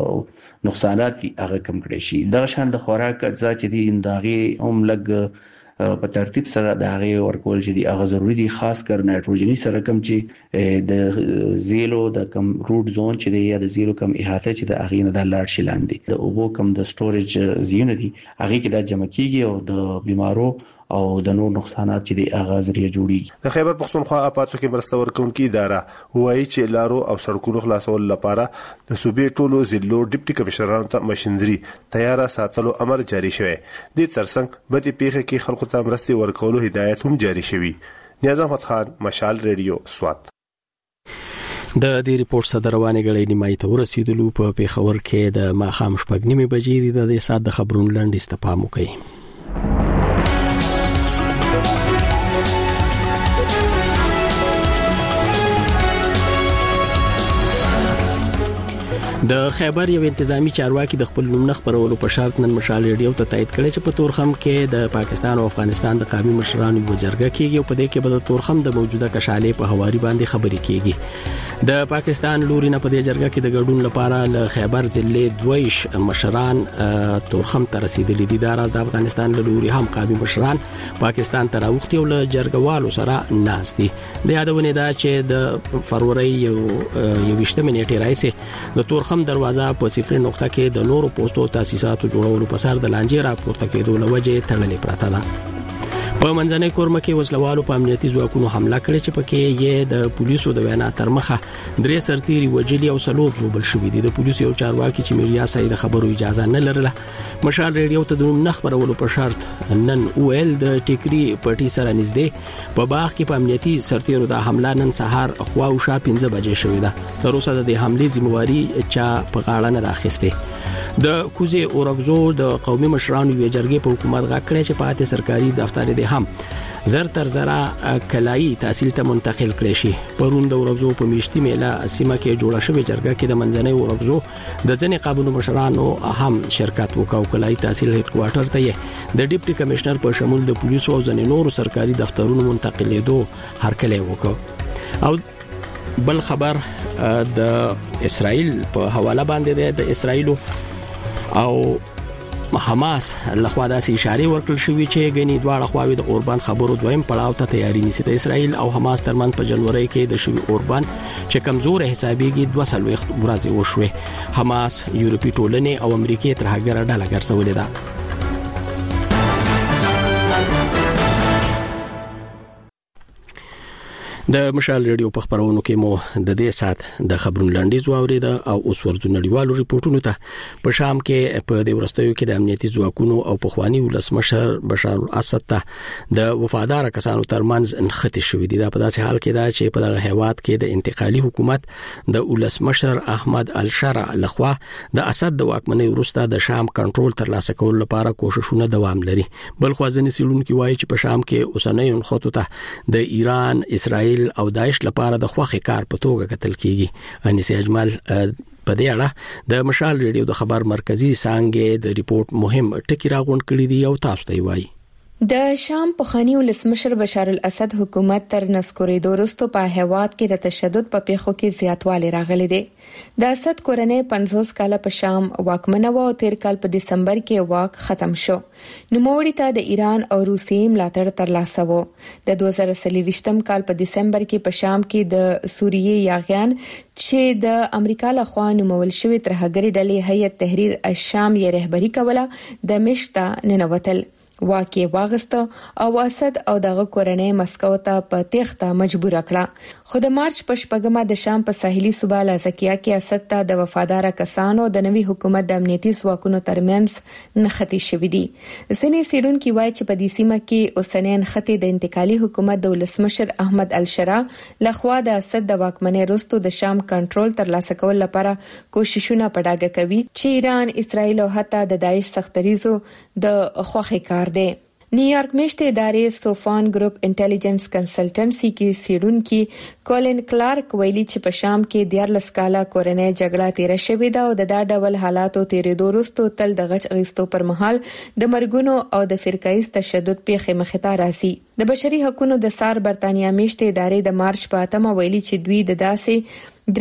کوم نقصانات هغه کم کړي شي. دا شان د خوراک اجزا چې دي دغه هم لګ په ترتیب سره د هغه ورکول چې دی هغه ضروري دي، خاص کر نایټروجني سره کم چې د زیلو د کم روټ زون چې دی یا د زیلو کم احاطه چې د هغه نه د لاړ شي لاندې د اوبو کم د سټوریج زیونه دي هغه کې د جمع کیږي او د بیمارو او د نور نقصانات چې د اغاز لري جوړیږي. د خیبر پختونخوا اپاتو کې مرسته ورکوونکې اداره وایي چې لارو او سړکونو خلاصول لپاره د صوبې ټولو ضلعو ډیپټي کمشنرانو ته ماشينري تیار ساتلو امر جاری شوی. د ترڅنګ به د پیښه کې خلکو ته مرسته ورکولو هدایت هم جاری شوی. نیاز احمد خان، مشال ریډیو، سوات. د دې ریپورت صدر روانه غړي نیمای ته ورسېدلو په پیښور کې د ماخام شپږ نیمه بجې د دې سات د خبرونو لاندې استفهام وکړي. د خیبر یو انتظامی چارواکي د خپل نوم خبرولو په شرط نن مشال ریډیو ته تایید کړی چې په تورخم کې د پاکستان او افغانستان د قومي مشرانو وجرګه کیږي او په دې کې به د تورخم د موجوده کشالې په حواري باندې خبرې کیږي. د پاکستان لوري نه په دې جرګه کې د ګډون لپاره له خیبر ضلع دویش مشران تورخم ته رسیدلي دي. د افغانستان لوري هم قومي مشران پاکستان ته راوختي او له جرګوالو سره ناس دي. د یادونه ده چې د فروری یو 20 نیټه راځي د تورخم دروازه په صفر نقطه کې د نورو پوسټو تاسیساتو جوړولو په سر د لانجې راپورته کېدو لوجه تړلې پراته ده. په منځنۍ کورمه کې وسلوالو په امنیتي ځواکونو حمله کړې چې پکې یې د پولیسو د وینا تر مخه درې سرتيري وجلي او سلور جوړل شوې دي. د پولیسو یو چارواکي چې میډیا سره د خبرو اجازه نه لرله مشال ریډیو ته د نخبرولو په شرط نن اویل د ټیکري پټي سره نږدې په باغ کې په امنیتي سرتيرو د حمله نن سهار خوا او شا 15 بجې شوې ده. تر اوسه د حملې ذمہواری چا په غاړه نه راخسته. د کوزي اورګزو د قومي مشرانو یو جرګې په حکومت غاکړې چې پاتې سرکاري دفتر دي هم زر تر زرا کلایی تحصیل ته منتقل کړي شي. پرون د اورګزو په میشتي میله سیمه کې جوړه شوې جرګه کې د منځنۍ اورګزو د ځنې قابونو مشرانو هم شرکت وکاو. کلایی تحصیل هډ کوارټر ته د ډیپټي کمشنر په شمول د پولیسو او ځنې نورو سرکاري دفترونو منتقلېدو هرکلی وکړ. او بل خبر د اسرائیل په حواله باندې د اسرائیل او حماس لخوا داسې اشاره ورکړل شوې چې غني دواړه خواوې د اوربان خبرو دویم پړاو ته تیاری نیسي. د اسرائیل او حماس ترمنځ په جنوري کې د شوی اوربان چې کمزور حسابيږي 200 ورځې وشوه. حماس یورپی ټولنې او امریکای تر هغه ډله ګرځولې ده. د مشال ریډیو په خبرونو کې مو د دې سات د خبرونو لاندې زواوري ده او اوس ورځو نړیوالو ریپورتونو ته په شام کې په دې ورستیو کې د امنیتي ځواکونو او په خواني ولسمشر بشار الاسد ته د وفادار کسانو ترمنځ انخته شوې دي. دا په داسې حال کې ده چې په دغه هیواد کې د انتقالي حکومت د ولسمشر احمد الشرع لخوا د اسد د واکمنۍ وروسته د شام کنټرول ترلاسه کول لپاره کوششونه دوام لري. بل خو ځنې سیلونکو وایي چې په شام کې اوسنۍ انخته ته د ایران، اسرائیل او داعش لپاره د خوخي کار په توګه کتل کیږي. انیس اجمل په دې اړه د مشال ریډیو د خبر مرکزی څنګه د ریپورت مهم ټکی راغونډ کړی دی او تاسو ته وایي. د شام پخوانی ولسمشر بشار الاسد حکومت تر نسکورېدو وروسته په هیواد کې د تشدد په پیښو کې زیاتوالی راغلی دی. د اسد کورنۍ 50 کال په شام واکمنه و او 13 کال په دسمبر کې واک ختم شو. نوموړي ته د ایران او روسیې ملاتړ ترلاسه و. د 2023 کال په دسمبر کې په شام کې د سوریې یاغیان چې د امریکا لخوا نومول شوی ترهګری ډلې هیئت تحریر الشام یې رهبری کوله دمشق ته ننوتل. واقع واغست او اسد او دغه کورنۍ مسکو ته په تخته مجبور کړه. خو د مارچ په شپږمه د شام په ساحلي صوبه لازکیه کې اسد ته د وفادار کسانو د نوي حکومت د امنیتي ځواکونو ترمنځ نښتې شوې دي. ځینې څېړونکي وایي چې په دې سیمه کې اوسنۍ نښتې د انتقالي حکومت د ولسمشر احمد الشرع لخوا د اسد د واکمنۍ وروسته د شام کنټرول ترلاسه کول لپاره کوششونه په ډاګه کوي چې ایران، اسرائیل او حتی د داعش سختریزو د خوخي کار دی. نیویارک میشته ادارې سوفان ګروپ انټيليجنس کنسلټنسي کې سیډونکي کولن کلارک ویلي چې په شام کې 14 کاله کورنۍ جګړه تیر شوې ده او د دا ډول حالاتو تیرېدو وروسته تل د غچ اخیستو پر مهال د مرګونو او د فرقایي تشدد پیښې مخ ته راځي. د بشري حقوقو د سار برتانیا میشته ادارې د مارچ په 8 ویلي چې دوی د داسې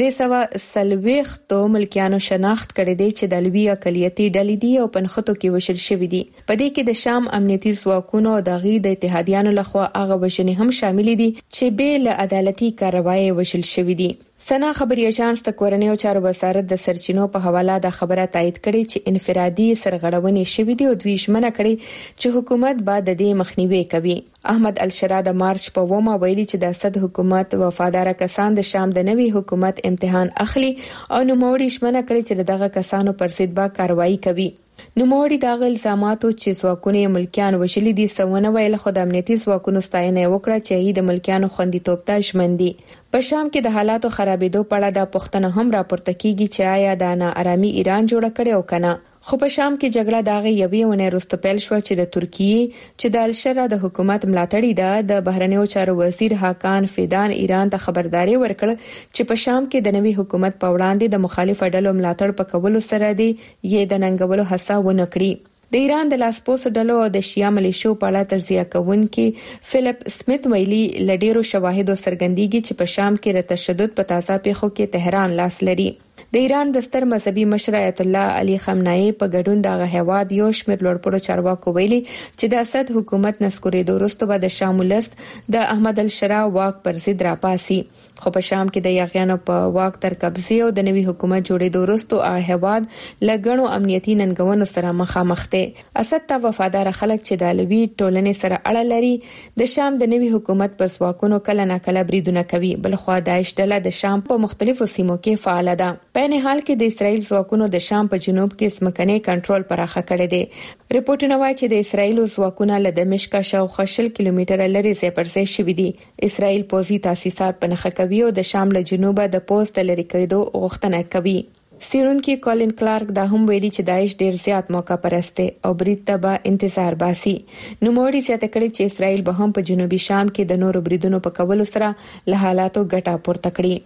340 ملکیانو شناخت کړي دي چې د لوی اقلیتي ډلې دي او په نخښتو کې وشل شوې دي. په دې کې د شام امنیتي ځواکونو او د غي د اتحادیانو لخوا هغه وژنې هم شامل دي چې به له عدالتي کاروایی وشل شوې دي. سنا خبري اژانس د کورنۍ او چارو وزارت د سرچینو په حواله د خبره تایید کړي چې انفرادي سرغړونې شوې دي او دوی ژمنه کړي چې حکومت به د دې مخنیوي کوي. احمد الشرا د مارچ په 9 ویلي چې د اسد حکومت وفادار کسان د شام د نوي حکومت امتحان اخلي او نوموړي ژمنه کړي چې دغه کسانو پر ضد به کاروایی کوي. نوموړي د الزاماتو چې ځواکونه ملکیان وشلي دي سونه ویل خو د امنیتي ځواکونو ستاینه وکړه چې د ملکیانو خوندیتوب ته ژمن دي. په شام کې د حالاتو خرابېدو په اړه د پښتنه هم راپورته کیږي چې آیا د ناارامي ایران جوړ کړي او کنه. خو په شام کې جګړه داغه یوې ونې وروسته پیل شو چې د ترکیه چې د الشرا د حکومت ملاتړی ده د بهرنیو چارو وزیر حاکان فیدان ایران ته خبرداري ورکړه چې په شام کې د نوي حکومت په وړاندې د مخالف ډلو ملاتړ په کولو سره دی یې د ننګولو هڅه ونه کړي. د ایران د لاسپوڅ ډلو او د شیا ملیشو په اړه تجزیه کوونکي فلیپ سمیت ویلي لډیرو شواهدو څرګندېږي چې په شام کې د تشدد په تازه پیښو کې تهران لاس لري. د ایران د ستر مذهبي مشر آیت الله علي خامنه‌ای په ګډون د هیواد یو شمېر لوړپوړو چارواکو ویلي چې د اسد حکومت نسکورېدو وروسته به د شام ولست د احمد الشرا واک پر ضد راپاسي. خو په شام کې د یاغیانو په واک تر قبضه او د نوي حکومت جوړېدو وروسته هیواد لګڼو امنیتي ننګونو سره مخامخ دي. اسد ته وفادار خلک چې د علوي ټولنې سره اړه لري د شام د نوي حکومت په ځواکونو کله ناکله بریدونه کوي. بلخوا داعش ډله د شام په مختلفو سیمو کې فعال ده. په نه حال کې د اسرایل ځواکونو د شام په جنوب کې سمکني کنټرول پراخه کړی دی. ریپورتونه وايي چې د اسرایل ځواکونه له دمشق شاوخوا 40 کیلومتره لري ځای پر ځای شوي دي. اسرایل پوځي تاسیسات په نښه کوي او د شام له جنوبه د پوسټ لري کېدو غوښتنه کوي. سیرونکي کولین کلارک دا هم ویلي چې داعش ډیر زیات موقع پرست او برید ته به انتظار باسي. نو موري زیاته کړي چې اسرایل به هم په جنوبي شام کې د نورو بریدونو په کولو سره له حالاتو ګټه پورته کړي.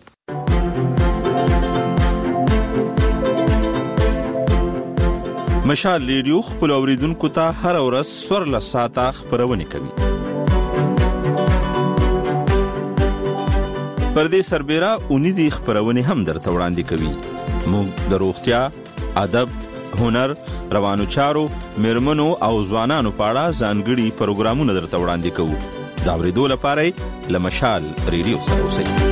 مشال ریډیو خپل اوریدونکو ته هر ورځ سورل ساعته خبرونه کوي. پردې سربېره اونیزي خبرونه هم درته وړاندې کوي. موږ د روغتیا، ادب، هنر، روانو چارو، میرمنو او ځوانانو په اړه ځانګړي پروګرامونه درته وړاندې کوو. دا ورېدو لپاره له مشال ریډیو سره اوسئ.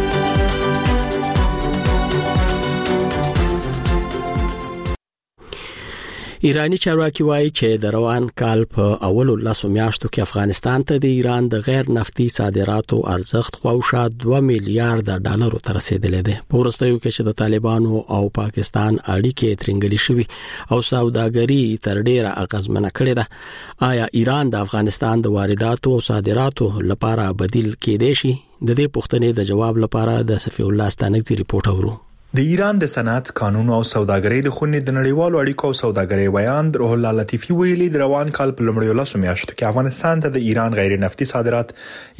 ایرانی چارواکي وایي چې د روان کال په اولو لاسو میاشتو کې افغانستان ته د ایران د غیر نفتي صادراتو ارزښت خواوشا 2 میلیارډ ډالرو ته رسیدلی دی. په وروستیو کې چې د طالبانو او پاکستان اړیکې ترنګلې شوې او سوداګري تر ډیره اغیزمنه کړې ده، آیا ایران د افغانستان د وارداتو او صادراتو لپاره بدیل کېدای شي؟ د دې پوښتنې د جواب لپاره د صفی الله ستانکزي ریپورت اورو. د ایران د صنعت قانون او سوداګرۍ د خونې د نړیوالو اړیکو او سوداګرۍ ویان روح الله لطیفي ویلي د روان کال په لومړیو لاسو میاشتو کې افغانستان ته د ایران غیر نفتي صادرات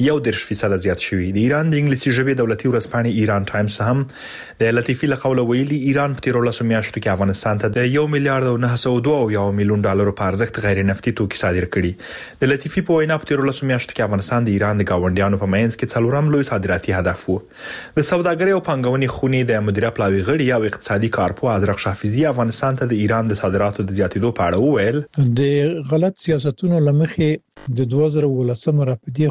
1.3% زیات شوي. د ایران د انګلیسي ژبې دولتي ورځپاڼې ایران ټایمز هم د لطیفي له قوله ویلي ایران په تیرو لاسو میاشتو کې افغانستان ته د 1 میلیارډ او 902 میلیون ډالرو په ارزښت غیر نفتي توکي صادر کړي. د لطیفي په وینا په تیرو لاسو میاشتو کې افغانستان د ایران د گاونډیانو په منځ کې څلورم لوی صادراتي هدف وو. د سوداګرۍ او پانګونې خونې د مدیریت پلاوی غړي او اقتصادي کارپو حضرت حافظي افغانستان ته د ایران د صادراتو د زیاتېدو په اړه وویل د غلط سیاستونو لمخې د 2019 راپدې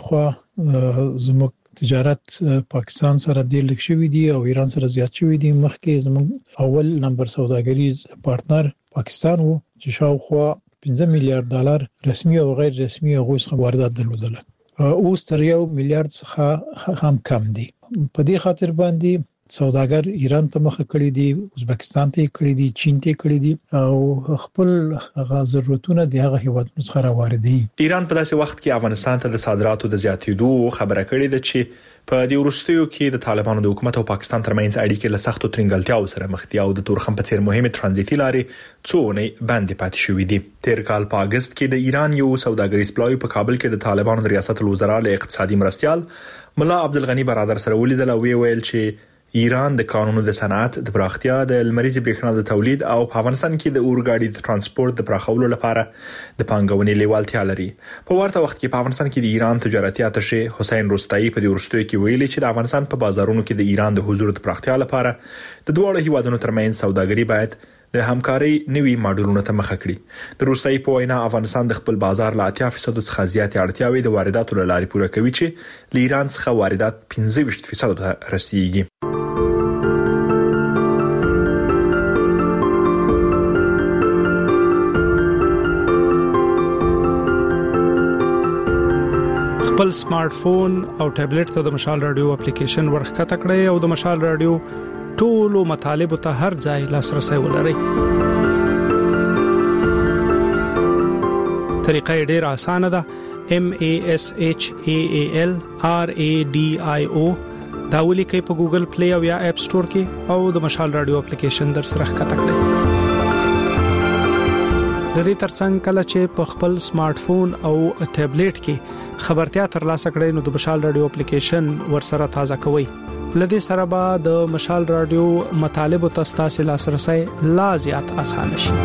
خو زموږ تجارت پاکستان سره ډیر لږ شوی دی او ایران سره زیات شوی دی. مخکې زموږ اول نمبر سوداګریز پارتنر پاکستان وو چې شاوخوا 15 میلیارډ ډالر رسمي او غیر رسمي غوښه واردات درلودل. اوس تر 1 میلیارډ څخه هم کم دی. په دې خاطر باندې سوداګر ایران ته مخه کړی دي، ازبکستان ته کړی دي، چین ته کړی دي او خپل ضرورتونه د هغه هیوادونو څخه راوړي. ایران په داسې وخت کې افغانستان ته د صادراتو د زیاتېدو خبره کړې ده چې په دې وروستیو کې د طالبانو د حکومت او پاکستان ترمنځ اړیکې له سختو ترنګلتیاو سره مخ دي او د تورخم په څیر مهمه ترانزیتي لارې څونه باندې پاتې شوې دي. تیر کال په اگست کې د ایران یو سوداګریز پلاوی په کابل کې د طالبانو د ریاست الوزرا له اقتصادي مرستيال ملا عبدالغنی برادر سره ولیدل او ویل چې ایران د قانونو د صنعت د پراختیا د لمریزي برېښنا د تولید او په افغانستان کې د اورګاډي د ترانسپورت د پراخولو لپاره د پانګونې لیوالتیا لري. په ورته وخت کې په افغانستان کې د ایران تجارتي اتشې حسین رستائی په دې ورستوي کې ویلي چې د افغانستان په بازارونو کې د ایران د حضور د پراختیا لپاره د دوه هیوادونو ترمنځ سوداګري باید د همکارۍ نوي ماډلونو ته مخه کړي. د روسي په وینا افغانستان د خپل بازار له 80% څخه زیاتې اړتیاوې د وارداتو لارې پوره کوي چې له ایران څخه واردات 15% ته رسیدي. خپل سمارټ فون او ټابلیټ ته د مشال رادیو اپلیکیشن ورخکته کړئ او د مشال رادیو ټولو مطالبه ته هر ځای لاسرسي ولرئ. طریقه ډیره اسانه ده. MASHAAL RADIO دا ولیکئ په ګوګل پلی او یا اپ سٹور کې او د مشال رادیو اپلیکیشن در سره ښکته کړئ. د دې ترڅنګ کله چې په خپل سمارټ فون او ټابلیټ کې خبرتیا ترلاسه کړئ نو د مشال رادیو اپلیکیشن ورسره تازه کوئ. لدې سره به د مشال رادیو مطالب او تاسو لاسرسي لا زیات آسان شي.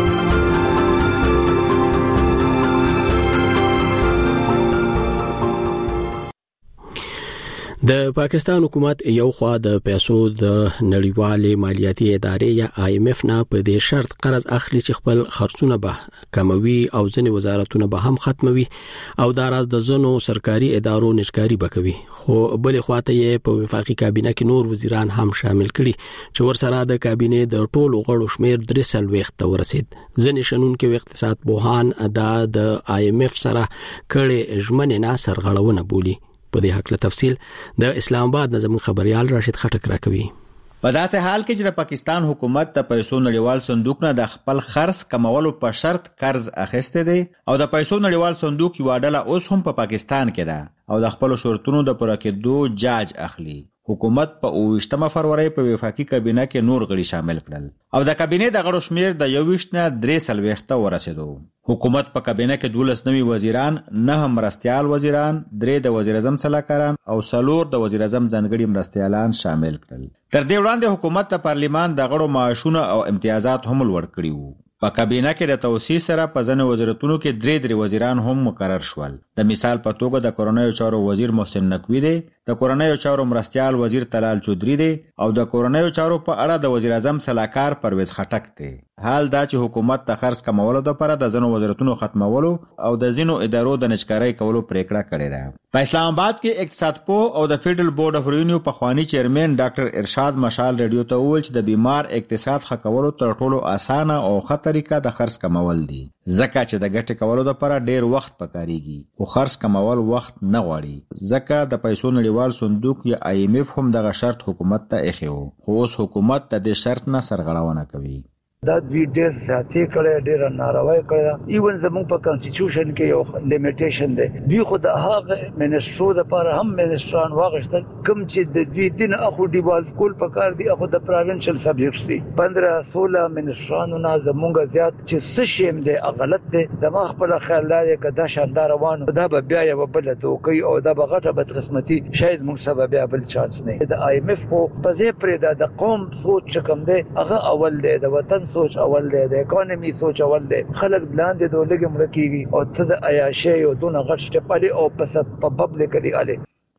د پاکستان حکومت یو خوا د پیسو د نړیوالې مالیاتي ادارې یا IMF نه په دې شرط قرض اخلي چې خپل خرڅونه به کموي او ځینې وزارتونه به هم ختموي او دا راز د زونو سرکاري ادارو نشکاري بکوي. خو بل خواته یې په وفاقي کابینه کې نور وزیران هم شامل کړي چې ورسره د کابینه د ټولو غړو شمیر 3 وخت ورسید. ځینې شنونکو اقتصاد پوهان د IMF سره کړي ژمنې نه سرغړونه بولي. په دې حق له تفصیل د اسلام آباد نظم خبريال راشد خټک راکوي. په داسې حال کې چې د پاکستان حکومت د پیسو نړیوال صندوق نه د خپل خرڅ کمولو په شرط قرض اخیسته دي او د پیسو نړیوال صندوق یو ډله اوس هم په پاکستان کې ده او د خپل شرطونو د پوره کېدو جاج اخلي. حکومت په 28 فروری په وفاقي کابینه کې نور غړي شامل کړل او د کابینه د غړو شمیر د 21 نه 3 ورسېدو. حکومت په کابینه کې 12 نوي وزیران، 9 مرستيال وزیران، 3 د وزیر اعظم سلاکاران او 4 د وزیر اعظم ځانګړي مرستيالان شامل کړل. تر دې وړاندې حکومت د پارلیمان د غړو معاشونه او امتیازات هم لوړ کړي وو. په کابینه کې د توسيع سره په ځنه وزارتونو کې 3 وزیران هم مقرر شول. د مثال په توګه د کورونایي چارو وزیر محسن نقوی دی، د کورونایي چارو مرستيال وزیر طلال چودري دی او د کورونایي چارو په اړه د وزیر اعظم سلاکار پرویز خټک دی. حال دا چې حکومت د خرڅ کمولو لپاره د ځنو وزارتونو ختمولو او د ځینو ادارو د نشکارۍ کولو پریکړه کړې ده. په اسلام آباد کې اقتصاد پوه او د فیډرل بورډ اف ریونیو پخوانی چیرمن ډاکټر ارشاد مشال رادیو ته وویل چې د بیمار اقتصاد ښه کولو تر ټولو اسانه او ښه طریقه د خرڅ کمول دي، ځکه چې د ګټې کولو لپاره ډیر وخت پکاريږي او خرڅ کمول وخت نه غواړي. ځکه د پیسو نړیوال صندوق یا IMF هم دغه شرط حکومت ته ایښی وو، خو اوس حکومت د دې شرط نه سرغړونه کوي. دا دوی ډېر زیاتې کړی، ډېره ناروايي کړې ده. ایون زموږ په کانسټیټیوشن کې یو لیمیټیشن دی. دوی خو د هغه منسټرو دپاره هم منسټران واغېستل کوم چې د دوی دین اخو ډیوالف کول پکار دي، اخو د پروینشل سبجیکټس دي. 15-16 منسټرانو نه زموږ زیات چې څه شیم دی غلط دی. زما خپل خیال دی که دا شاندار روانو دا به بیا یو بل دوکي او دا به غټه بدقسمتي شاید موږ سبب بیا بل چانس نه. د IMF خو په ځای پرې د قوم سوچ کوم دی هغه اول دی، د وطن سوچ اول دی، د اکانومي سوچ اول دی. خلک لاندې د لګي مړ کیږي او ته د عیاشي او دونه غټ سټپالي او په پبلیکلی علي.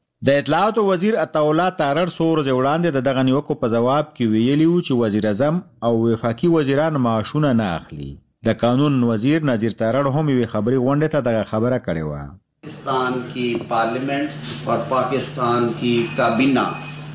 د اطلاعات وزیر عطاالله تارړ سور وړاندې دغه نیوکو په جواب کې ویلي و چې وزیر اعظم او وفاقي وزیران معاشونه نه اخلي. د قانون وزیر نذیر تارړ هم یو خبري غونډه ته دغه خبره کړې و. پاکستان کی پارلیمنٹ اور پاکستان کی کابینہ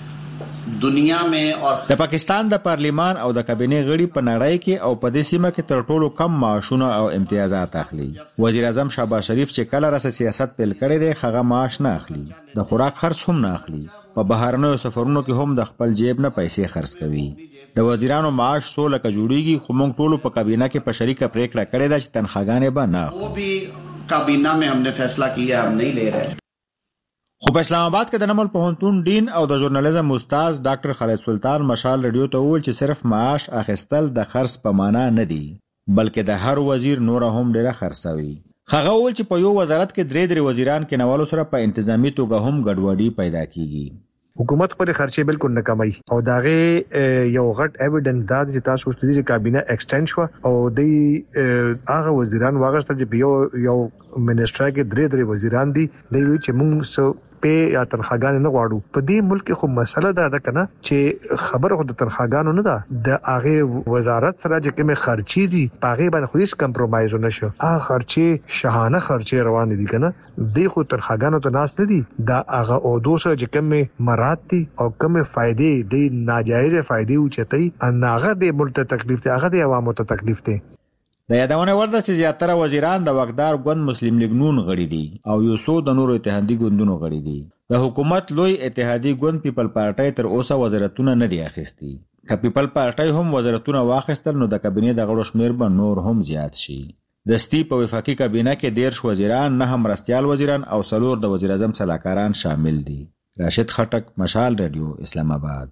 دنیا میں اور د پاکستان د پارلیمان او د کابینه غړي په نړۍ کې او په دې سیمه کې تر ټولو کم معاشونه او امتیازات اخلي. وزیر اعظم شهباز شریف چې کله راس سیاست پیل کړی دی هغه معاش نه اخلي، د خوراک خرڅ هم نه اخلي، په بهرنیو سفرونو کې هم د خپل جیب نه پیسې خرڅ کوي. د وزیرانو معاش 100 لکه جوړیږي، خو موږ ټول په کابینه کې په شریکه پریکړه کړې ده چې تنخواګانې به نه وہ بھی کابینہ میں ہم نے فیصلہ کیا ہم نہیں لے رہے. خو په اسلام آباد کې د نمل پوهنتون ډین او د ژورنالیزم استاد ډاکټر خالد سلطان مشال رادیو ته وویل چې صرف معاش اخیستل د خرڅ په معنا نه دي، بلکې د هر وزیر نور هم ډیره خرڅوي. هغه وویل چې په یو وزارت کې 3 وزیران کې نوالو سره په انتظامی توګه هم ګډوډي پیدا کیږي. حکومت پر خرچه بالکل نه کمای او داغه یو غټ ایویډنس دا چې تاسو ستاسو چې کابینه ایکسټند شو او د هغه وزیران واغستل چې یو منسټر کې درې وزیران دي دوی چې موږ په یا تنخواګان نه غواړو په دې ملک خو مسله ده کنه چې خبره خو د تنخواګانو نه ده د هغه وزارت سره چې کومه خرچي دي هغه باندې خو هیڅ کمپرمایز نه شو هغه خرچي شاهانه خرچي روان دي کنه د خو تنخواګانو ته ناس نه دي دا هغه او دوسه چې کومه مراد دي او کومه فائدې د ناجایز فائدې اوچتای انغه د ملک ته تکلیف دي هغه د عوامو ته تکلیف دي د یادونه ورده چې زیاتره وزیران د واقدار ګوند مسلم لیگ نون غړي دي او یو څو د نورو اتحادیې ګوندونو غړي دي د حکومت لوی اتحادیې ګوند پیپل پارټي تر اوسه وزارتونه نه دي اخیستي که پیپل پارټي هم وزارتونه واخیستل نو د کابینې د غړو شمیر به نور هم زیات شي دستی په وفاقي کابینه کې 13 وزیران نه هم مرستيال وزیران او 4 د وزیر اعظم صلاحکاران شامل دي راشد خټک مشال رادیو اسلام آباد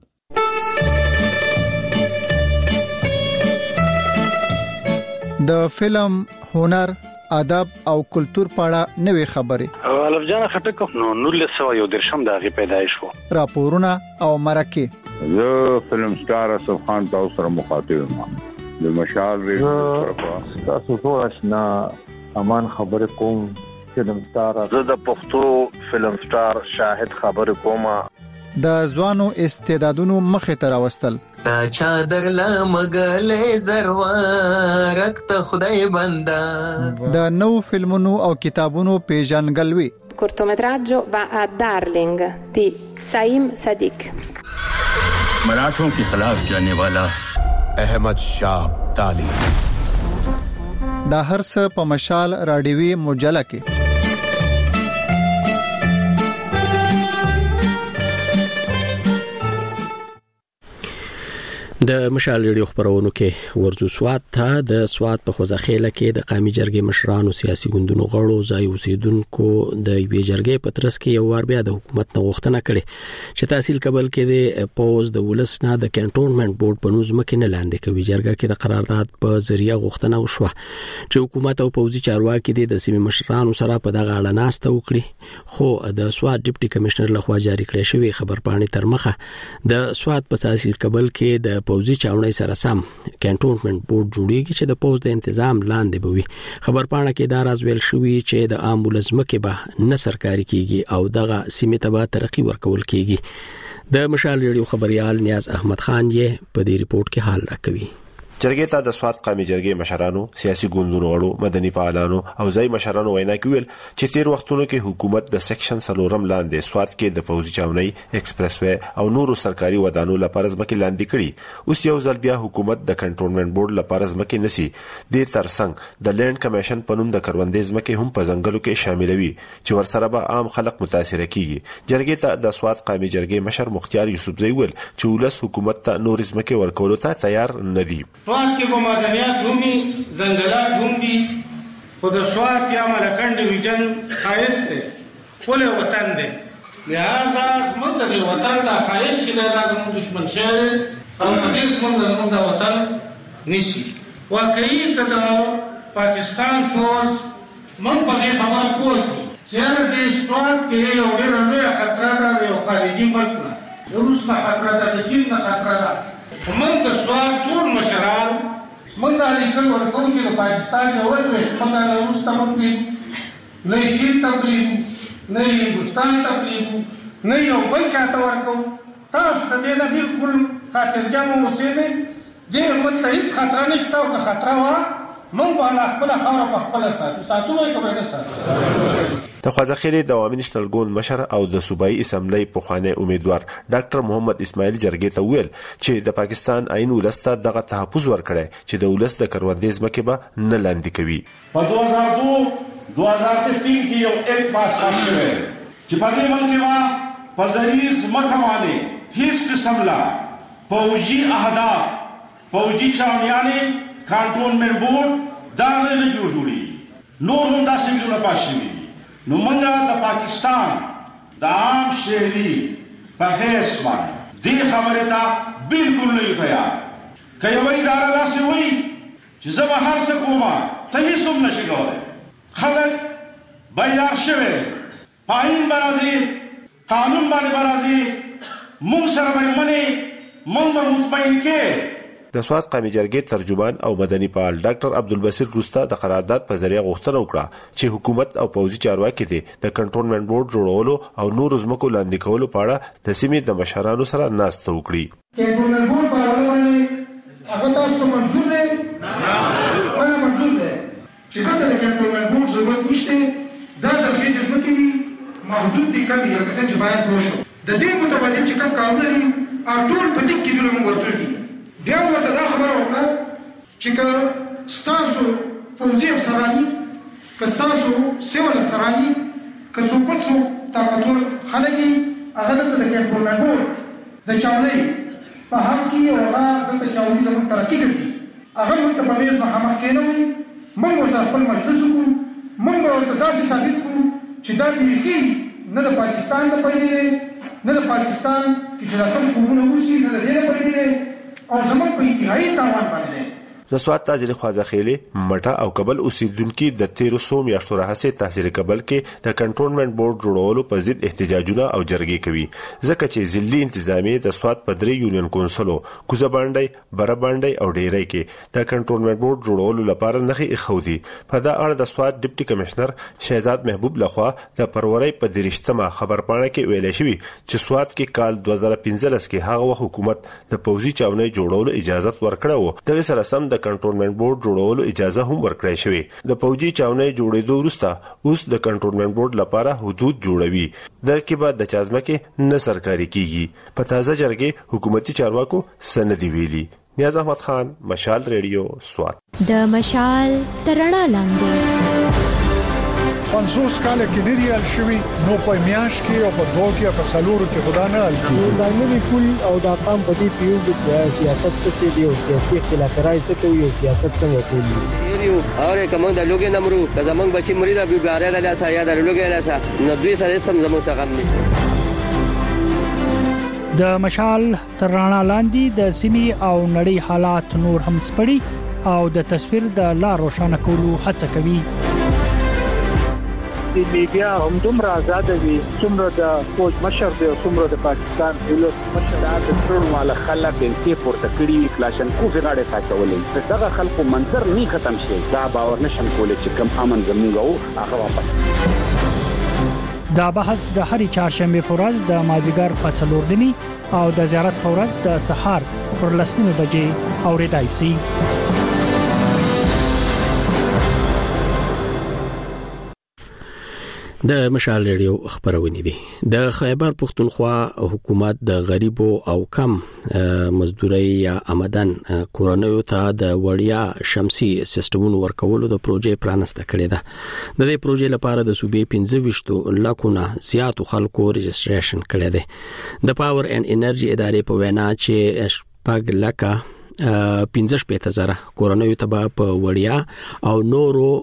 د فلم هنر ادب او کلچر پاړه نوې خبره الف جان خټک نو 1913 د غي پیدایش وو راپورونه او مرکه زه فلم سٹار اسف خان تاسو سره مخاطب یم د مشال ریډیو تاسو ټول آشنا امان خبره کوم فلم سٹار زه د پښتو فلم سٹار شاهد خبره کوم د ځوانو استعدادونو مخه تر واستل تا چادر لمغلې زروارت ته خدای بندا د نو فلمونو او کتابونو پیژنګلوي cortometraggio va a Darling di Saim Sadiq मराठों के खिलाफ जाने वाला अहमद शाह ताली دا هر څه په مشال رادیوي مجله کې د مشال ریډیو خبرونو کې ورزو سواد ته د سواد په خوځخېله کې د قومي جرګې مشرانو سیاسي ګوندونو غړو ځای اوسیدونکو د یوې جرګې په ترڅ کې یو وار بیا د حکومت نه غوښتنه کړې چې تحصیل قبل کې د پوز د ولسنه د کنټرولمنت بورډ په نوم مکه نه لاندې کوي جرګه کې د قرارداد په ذریعہ غوښتنه وشوه چې حکومت او پوزي چارواکي د سیمې مشرانو سره په دغه اړه ناسته وکړي خو د سواد ډیپټي کمشنر لخوا جاری کړی شوی خبر پاڼې تر مخه د سواد په تحصیل قبل کې د پوزي چاونۍ سره سم کنټرولمنت بورډ جوړیږي چې د پوز د تنظیم لاندې بوي خبر پاڼه کې دا راز ویل شوی چې د عام ولزمکه به نه سرکاري کیږي او دغه سیمه ته به ترقی ورکول کیږي د مشال ریډیو خبريال نیاز احمد خان یې په دې ریپورت کې حال راکوي جرګې ته د سواد قومي جرګې مشرانو سیاسي ګوندونو غړو مدني فعالانو او ځای مشرانو وینا کوي چې تیر وختونو کې حکومت د سیکشن 3 لاندې سواد کې د پوزي چاونۍ ایکسپریس وې او نورو سرکاري ودانو لپاره ځمکې لاندې کړي اوس یو ځل بیا حکومت د کنټرولمنت بورډ لپاره ځمکې نسی د ترڅنګ د لینډ کمیشن په نوم د کروندې ځمکې هم په ځنګلو کې شاملوي چې ورسره به عام خلک متاثر کیږي جرګې ته د سواد قومي جرګې مشر مختار یوسفزئی ویل چې ولس حکومت ته نور ځمکې ورکولو ته تیار نه دي سواد کې به معدنیات هم دي ځنګلات هم دي خو د سواد یا ملکنډ ویژن خایست دی ټول وطن دی لہذا موږ د وطن د خایست چې لازم دشمن شهر او دې موږ د وطن نشي واقعي کده پاکستان پوز موږ په دې خبره کوو چې د سواد کې یو ډېر لوی خطر ده یو خارجي ملک نه یو روس نه خطر ده د چین نه خطر ده موږ د سواد ټول مشران موږ د لیکل ورکو چې د پاکستان یو ویش موږ د روس ته مطلب نه چین ته نه هندوستان ته نه یو بل چاته ورکو تاسو ته دې نه بالکل خاطر جمع اوسېږئ دې موږ ته هیڅ خطر نشته او که خطر وه موږ به خپله خاوره په خپله ساتو یې که به نه ساتو د خوځښت د عوامي نېشنل ګوند مشر او د صوبایي اسمبلی پخوانی امیدوار ډاکټر محمد اسماعیل جرګې ته ویل چې د پاکستان عین ولسته دغه تحفظ ورکړي چې د ولس د کروندې ځمکې به نه لاندې کوي په 2002-2003 کې یو ایکټ پاس شوی چې په دې ملک کې په ذریعه ځمکه باندې هیڅ قسم لا پوځي اهداف پوځي چاونیانې کنټرولمنت بورډ دا نه جوړوي نور هم داسې ویلونه پاس شوي نو موږ د پاکستان د عام شهري په حیث باندې دې خبرې ته بالکل نه یو تیار که یوه اداره داسې وایي چې زه به هر څه کومه ته هیڅ هم نشي کولی خلک بیدار شوی په آیین به راځي قانون باندې به راځي مونږ سره به منی مونږ به مطمئن کې. د سواد قومي جرګې ترجمان او مدني فعال ډاکټر عبدالبصیر روستا د قرارداد په ذریعہ غوښتنه وکړه چې حکومت او پوځي چارواکي د کنټرولمنت بورډ جوړولو او نور ځمکو لاندې کولو په اړه د سیمې د مشرانو سره ناسته وکړي. کنټرولمنت بورډ په اړه باندې هغه تاسو منظور دی؟ نه منظور دی چې کله د کنټرولمنت بورډ ضرورت نشته دا ځکه چې ځمکې محدود دي کله یو څه چې باید پوه شو د دې متبادل چې کوم کارونه دي ټول په لیک کې د موږ ورکړي. بیا ورته دا خبره وکړه چې که ستاسو پوځي افسرانی که ستاسو سیول افسرانی که څوک بل څوک طاقتور خلک هغه دلته د کنټرولمنت بورډ د چاونۍ په حق کې او هغه دلته چاونۍ زموږ ترقي کوي هغه موږ ته په میز مخامخ کېنوي موږ ورسره خپل مجلس وکړو موږ به ورته داسې ثابت کړو چې دا بیخي نه د پاکستان د پیلې دی نه د پاکستان کې چې دا کوم قومونه اوسي نه د دې نه پیلې دی او زموږ په انتهایی تاوان باندې دی. د سواد تاجر خواځخیلې مټه او کابل اوسیدونکو د 1300 میاشتو راهیسې تحصیل کابل کې د کنټرولمنت بورډ جوړولو په ضد احتجاجونه او جرګې کوي ځکه چې ځلې انتظامیه د سواد په درې یونین کونسلو کوزه باندې بره باندې او ډیری کې د کنټرولمنت بورډ جوړولو لپاره نخي اخودي. په دا اړه د سواد ډیپټي کمشنر شهزاد محبوب لخوا د پرورۍ په 13مه خبرپاڼه کې ویل شوی چې سواد کې کال 2015 کې هغه حکومت د پوځي چاونۍ جوړولو اجازه ورکړه. د سره سم د کنټرولمنت بورډ جوړولو اجازه هم ورکړای شوې. د پوځي چاونۍ جوړېدو وروسته اوس د کنټرولمنت بورډ لپاره حدود جوړوي د کې بعد د چازمکه نه سرکاري کیږي. په تازه جرګې حکومتي چارواکو سندې ویلي. نیاز احمد خان، مشال ریډیو، سوات. د مشال ترڼا لاندې 50 کال کې نه دی ال شوی نو په میاش کې او په دوه کې په سالورو کې خدا نه ال کې دا نه کول او دا قام په دې پیو د سیاست څخه دی او سیاسي اختلافات څخه کوي او سیاست څنګه کوي یو اور کوم د لوګي نمرو که زمنګ بچی مرید ابي غاره د لاسه یا د لوګي لاسه نو دوی سره سم زمو څخه هم نشته. د مشال ترڼا لاندې د سیمي او نړۍ حالات نور هم سپړي او د تصویر د لا روښانه کولو هڅه کوي. د میډیا هم دومره آزاد دي څومره د فوج مشر دی او څومره د پاکستان دولت مشر د ټول مال خلک د پورته کړي کلاشن کوفي غاړه ساتولې دغه خلکو منظر نه ختم شي دا باور نشم کولای چې کم امن زموږ هغه واپس. دا بحث د هرې چهارشنبه په ورځ د مازیګر په 4 نیمه او د زیارت په ورځ د سحر پر 10 بجې اوریدای شي. د مشال ریډیو خبرونه دي. د خیبر پختونخوا حکومت د غریبو او کم مزدوري یا آمدن کورنیو ته د وړیا شمسي سیستمونو ورکولو د پروژې پرانسته کړې ده. د دې پروژې لپاره د صوبې 15 لکونه زیاتو خلکو رجسټریشن کړی دی. د پاور اینڈ انرژي ادارې په وینا چې شپږ لکه 15,000 کورنیو ته په وړیا او نورو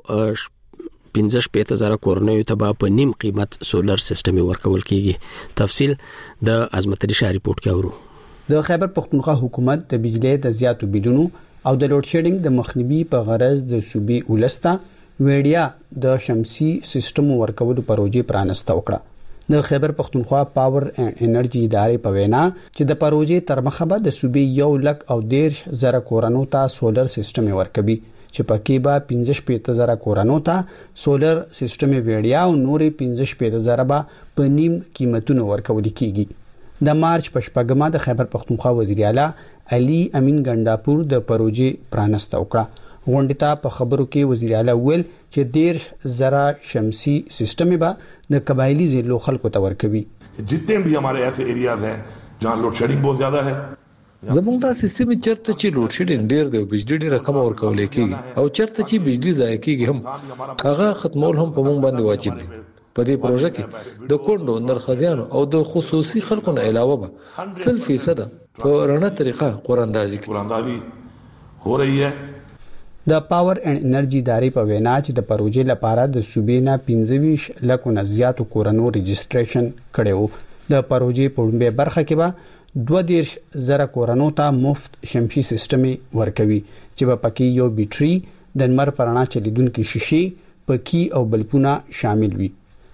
15,000 کورنیو ته په نیم قیمت سولر سیستم ورکول کیږي. تفصیل د عظمت علي شاه ریپورت کې اورو. د خیبر پختونخوا حکومت د بجلی د زیاتو بلونو او د لوډ شیډینګ د مخنیوي په غرض د صوبې ولسته وړیا د شمسي سیستم ورکولو پروژې پرانسته وکړه. د خیبر پختونخوا پاور اینڈ انرژي ادارې په وینا چې د پروژې تر مخه به د صوبې 1,13,000 کورنیو ته سولر سیستم ورکوي چې پکې به 15,000 کورنیو ته سولر سیستم وړیا او نورې 15,000 به په نیم قیمتونو ورکول کیږي. د مارچ په شپږمه د خیبر پختونخوا وزیر اعلی علي امین ګنداپور د پروژې پرانسته وکړه. غونډه ته په خبرو کې وزیر اعلی ویل چې 10,000 شمسي سیستم به د قبایلی ضلعو خلکو ته ورکوي. जितने भी हमारे ऐसे एरियाज हैं जहां लोड शेडिंग बहुत ज्यादा है زموږ دا سیستم چرته چې لوډ شیډینګ ډیر دی او بجلی ډیره کم ورکول کیږي او چرته چې بجلی ضایع کیږي هم هغه ختمول هم په مونږ باندې واجب دي. په دې پروژه کې د کونډو نرخزیانو او د خصوصي خلکو نه علاوه به 100% په رڼا طریقه قراندازي هو رہی ہے. د پاور اینڈ انرژي ادارې په وینا چې د پروژې لپاره د صوبې نه 15 لکونه زیاتو کورنیو رجسټریشن کړو. د پروژې په لومړۍ برخه کې به 12,000 کورنیو ته مفت شمسي سیستم ورکوي چې په پکې یو بیټري د نمر پرانا چلیدونکو شیشې پکې او بلپونه شامل وي.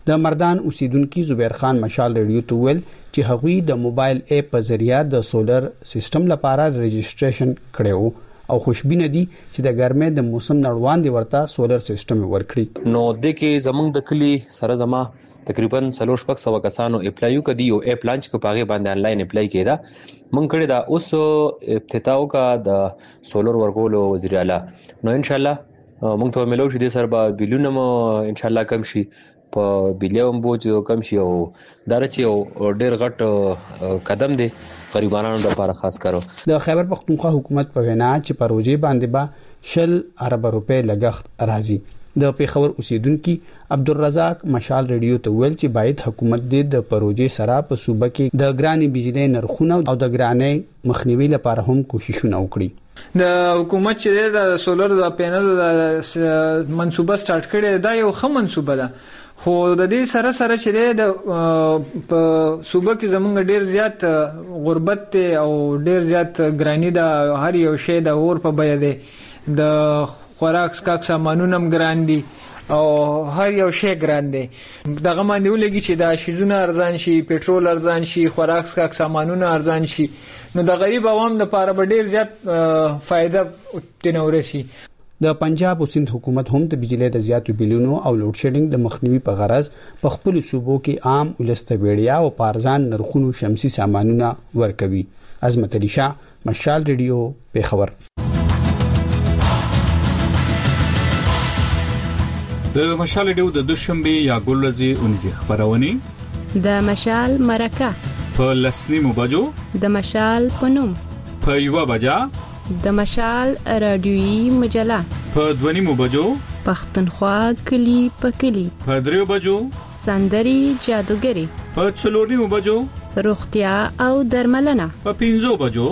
د مردان اوسیدونکو زبیر خان مشال ریډیو ته ویل چې هغوی د موبایل اپ په ذریعہ د سولر سیستم لپاره رجسټریشن کړو او خوشبینه دي چې د ګرمۍ د موسم نړوان دی ورته سولر سیستم ورکړي. نو د کې زمونږ د کلی سره زما تقریبا 300 کسانو اپلای وکړي او اپ لانچ کو پاغه باندې انلاین اپلای کړه. مونږ کړی دا اوس افتتاح کا د سولر ورکولو وزیر اعلی. نو ان شاء الله مونږ ته ملو شي د سربا بلیونم ان شاء الله کم شي په بلیوم بوج کم شي او درچ او ډیر غټ قدم دی غریبانو لپاره خاص کارو. د خیبر پختونخوا حکومت په وینا چې پروژې باندې با 10 ارب روپے لګښت راځي. د پیښور اوسیدونکو عبدالرزاق مشال ریډیو ته ویل چې باید حکومت د پروژې سره په صوبه کې د ګرانې بجلی نرخونه او د ګرانې مخنیوي لپاره هم کوششونه وکړي. د حکومت چې د سولر د پینل د منصوبه سٹارټ کړي دا یو ښه منصوبه ده، خو د دې سره چې د په صوبه کې زمونږ ډیر زیات غربت او ډیر زیات ګرانی ده، هر یو شی د اور په بیه ده، د خوراک سکاک سامانونه هم ګران دي او هر یو شی ګران دی. دغه باندې ولګي چې دا شیزونه ارزان شي، پټرول ارزان شي، خوراک سکاک سامانونه ارزان شي، نو د غریب عوام لپاره به ډیر زیات فائدہ تنور شي. د پنجاب او سند حکومت هم د بجلی د زیاتو بلیونو او لوډ شیډینګ د مخنیوي په غرض په خپل صوبو کې عام ولسته ویډیا او پارزان نرخونو شمسي سامانونه ورکوي. عظمت علي شاه، مشال ریډیو، پیښور. د مشال ډیو د دوشنبه یا ګولزي اونځي خبرونه د مشال مرکه په لسنیمو بجو، د مشال پنوم په یو بجا، د مشال رادیویی مجله په دونیمو بجو، پښتونخوا کلی په کلی په دریو بجو، سندري جادوګری په څلورنیمو بجو، روغتیا او درملنه په 5 بجو.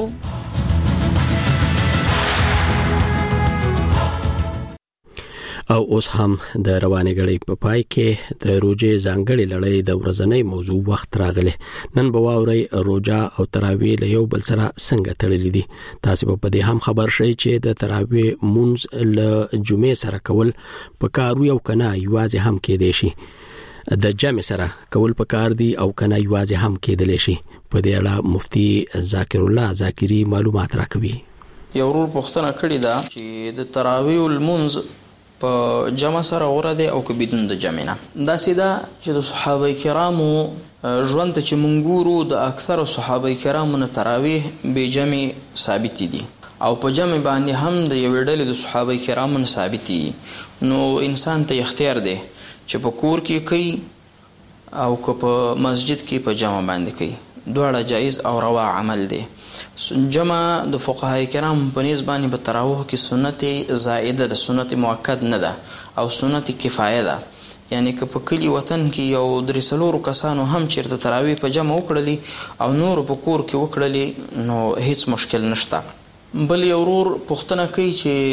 او اوس هم د روانې غړي په پای کې د روزې ځانګړي لړۍ د ورځنۍ موضوع وخت راغلی. نن به واوري روزه او تراویح له یو بل سره څنګه تړلې دي. تاسو په دې هم خبر شئ چې د تراویح مونږ له جمعې سره کول په کارو یو کنه یوازې هم کې دی شي، د جمع سره کول په کار دی او کنه یوازې هم کېدل شي. په دې اړه مفتی ذاکر الله ذاکری معلومات راکوي. یو ورور پوښتنه کړې ده چې د تراویح المنز په جمع سره غوړه دي او که بدون د جمع نه. دا سیده چې د صحابه کرامو ژوند ته چې منګورو د اکثر صحابه کرامو نه تراویح به جمع ثابت دي او په جمع باندې هم د یو ډلې د صحابه کرامو نه ثابت دي. نو انسان ته اختیار دی چې په کور کې کوي او که په مسجد کې په جمع باندې کوي، دواړه جایز او روا عمل دی. جمع د فقهای کرام په نسبت باندې په تراویح کې سنت زائده ده، سنت مؤکد نه ده او سنت کفایه ده. یعنی که په کلی وطن کې یو درې څلورو کسانو هم چیرته تراویح په جمع وکړلې او نور په کور کې وکړلې نو هیڅ مشکل نشته. بل یو ورور پوښتنه کوي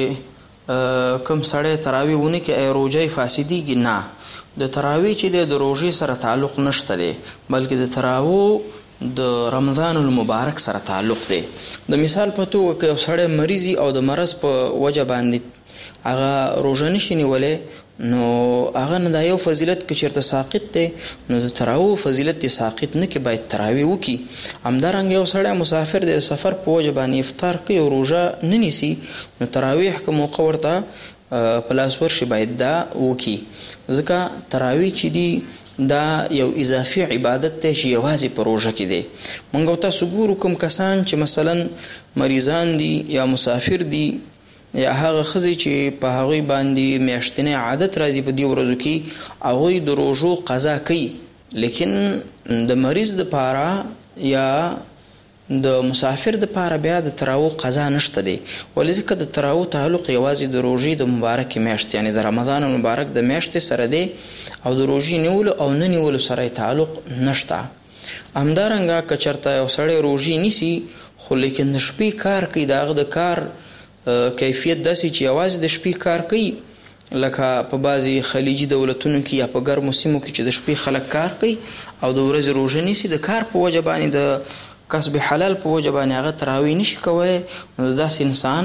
چې کوم سړی تراویح ونه کې روزه فاسدیږي؟ نه، د تراویح چې د روزې سره تعلق نشته دی، بلکې د تراویح د رمضان المبارک سره تعلق دی. د مثال په توګه که یو سړی مریضي او د مرض په وجه باندې هغه روزه نشي نیولې نو هغه نه دا یو فضیلت که چېرته ساقط دی نو د تراویح فضیلت دی ساقط نه کې باید تراویح وکړي. همدارنګه یو سړی مسافر دی، د سفر په وجه باندې افطار کوي او روزه نه نیسي نو تراویح که موقع ورته په لاس ورشي باید دا وکړي، ځکه تراویح چې دی دا یو اضافي عبادت دی چې یوازې په روژه کې دی. موږ تاسو ګورو کوم کسان چې مثلا مریضان دي یا مسافر دي یا هغه ښځې چې په هغوی باندې میاشتنی عادت راځي په دې ورځو کې هغوی د روژو قضا کوي، لیکن د مریض دپاره یا د مسافر دپاره بیا د تراویح قضا نشته دی. ولې ځکه د تراویح تعلق یوازې د روژې د مبارکې میاشتې یعنی د رمضان المبارک د میاشتې سره دی او د روژې نیولو او نه نیولو سره تعلق نشته. همدارنګه که چېرته یو سړی روژې نیسي خو لیکن د شپې کار کوي، د هغه د کار کیفیت داسې چې یوازې د شپې کار کوي، لکه په بعضې خلیجي دولتونو کې یا په ګرمو سیمو کې چې د شپې خلک کار کوي او د ورځې روژه نیسي، د کار په وجه باندې د کسب حلال په وجه باندې هغه تراویح نشي کولی، نو داسې انسان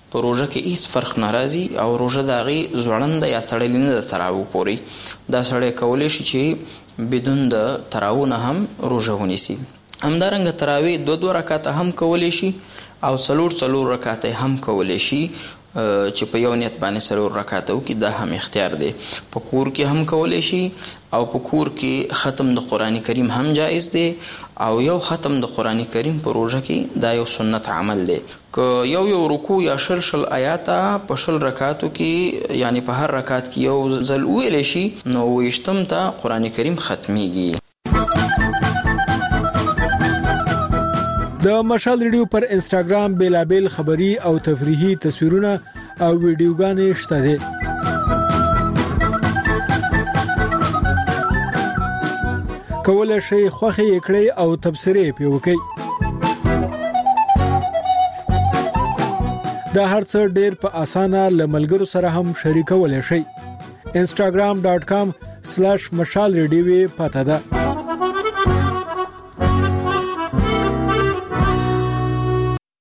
په روژه کې هیڅ فرق ناراضي او روژه د هغې ځوړنده یا تړلې نه د تراویح پورې دا سړی کولی شي چې بدون د تراویح نه هم روژه ونیسي. همدارنګه تراویح 2 رکعاته هم کولی شي او 4 رکعاته هم کولی شي چې په یو نیت باندې 4 رکعاته وکړي، دا هم اختیار دی. په کور کې هم کولی شي او په کور کې ختم د قرآن کریم هم جایز دی او یو ختم د قرآن کریم په روژه کې دا یو سنت عمل دی. که یو رکوع یا شل آیاته په 10 رکعاتو کې یعنی په هر رکعت کې یو ځل ویل شي نو 20م ته قرآن کریم ختمیږي. د مشال ریډیو پر انستګرام بیلابل خبری او تفریحي تصویرونه او ویډیوګانې شته دي. کولای شئ خوښي کړئ او تبصرې پې وکړئ. دا هرڅه ډېر په اسانه لملګرو سره هم شریکولای شئ. instagram.com/mashalradio پته ده.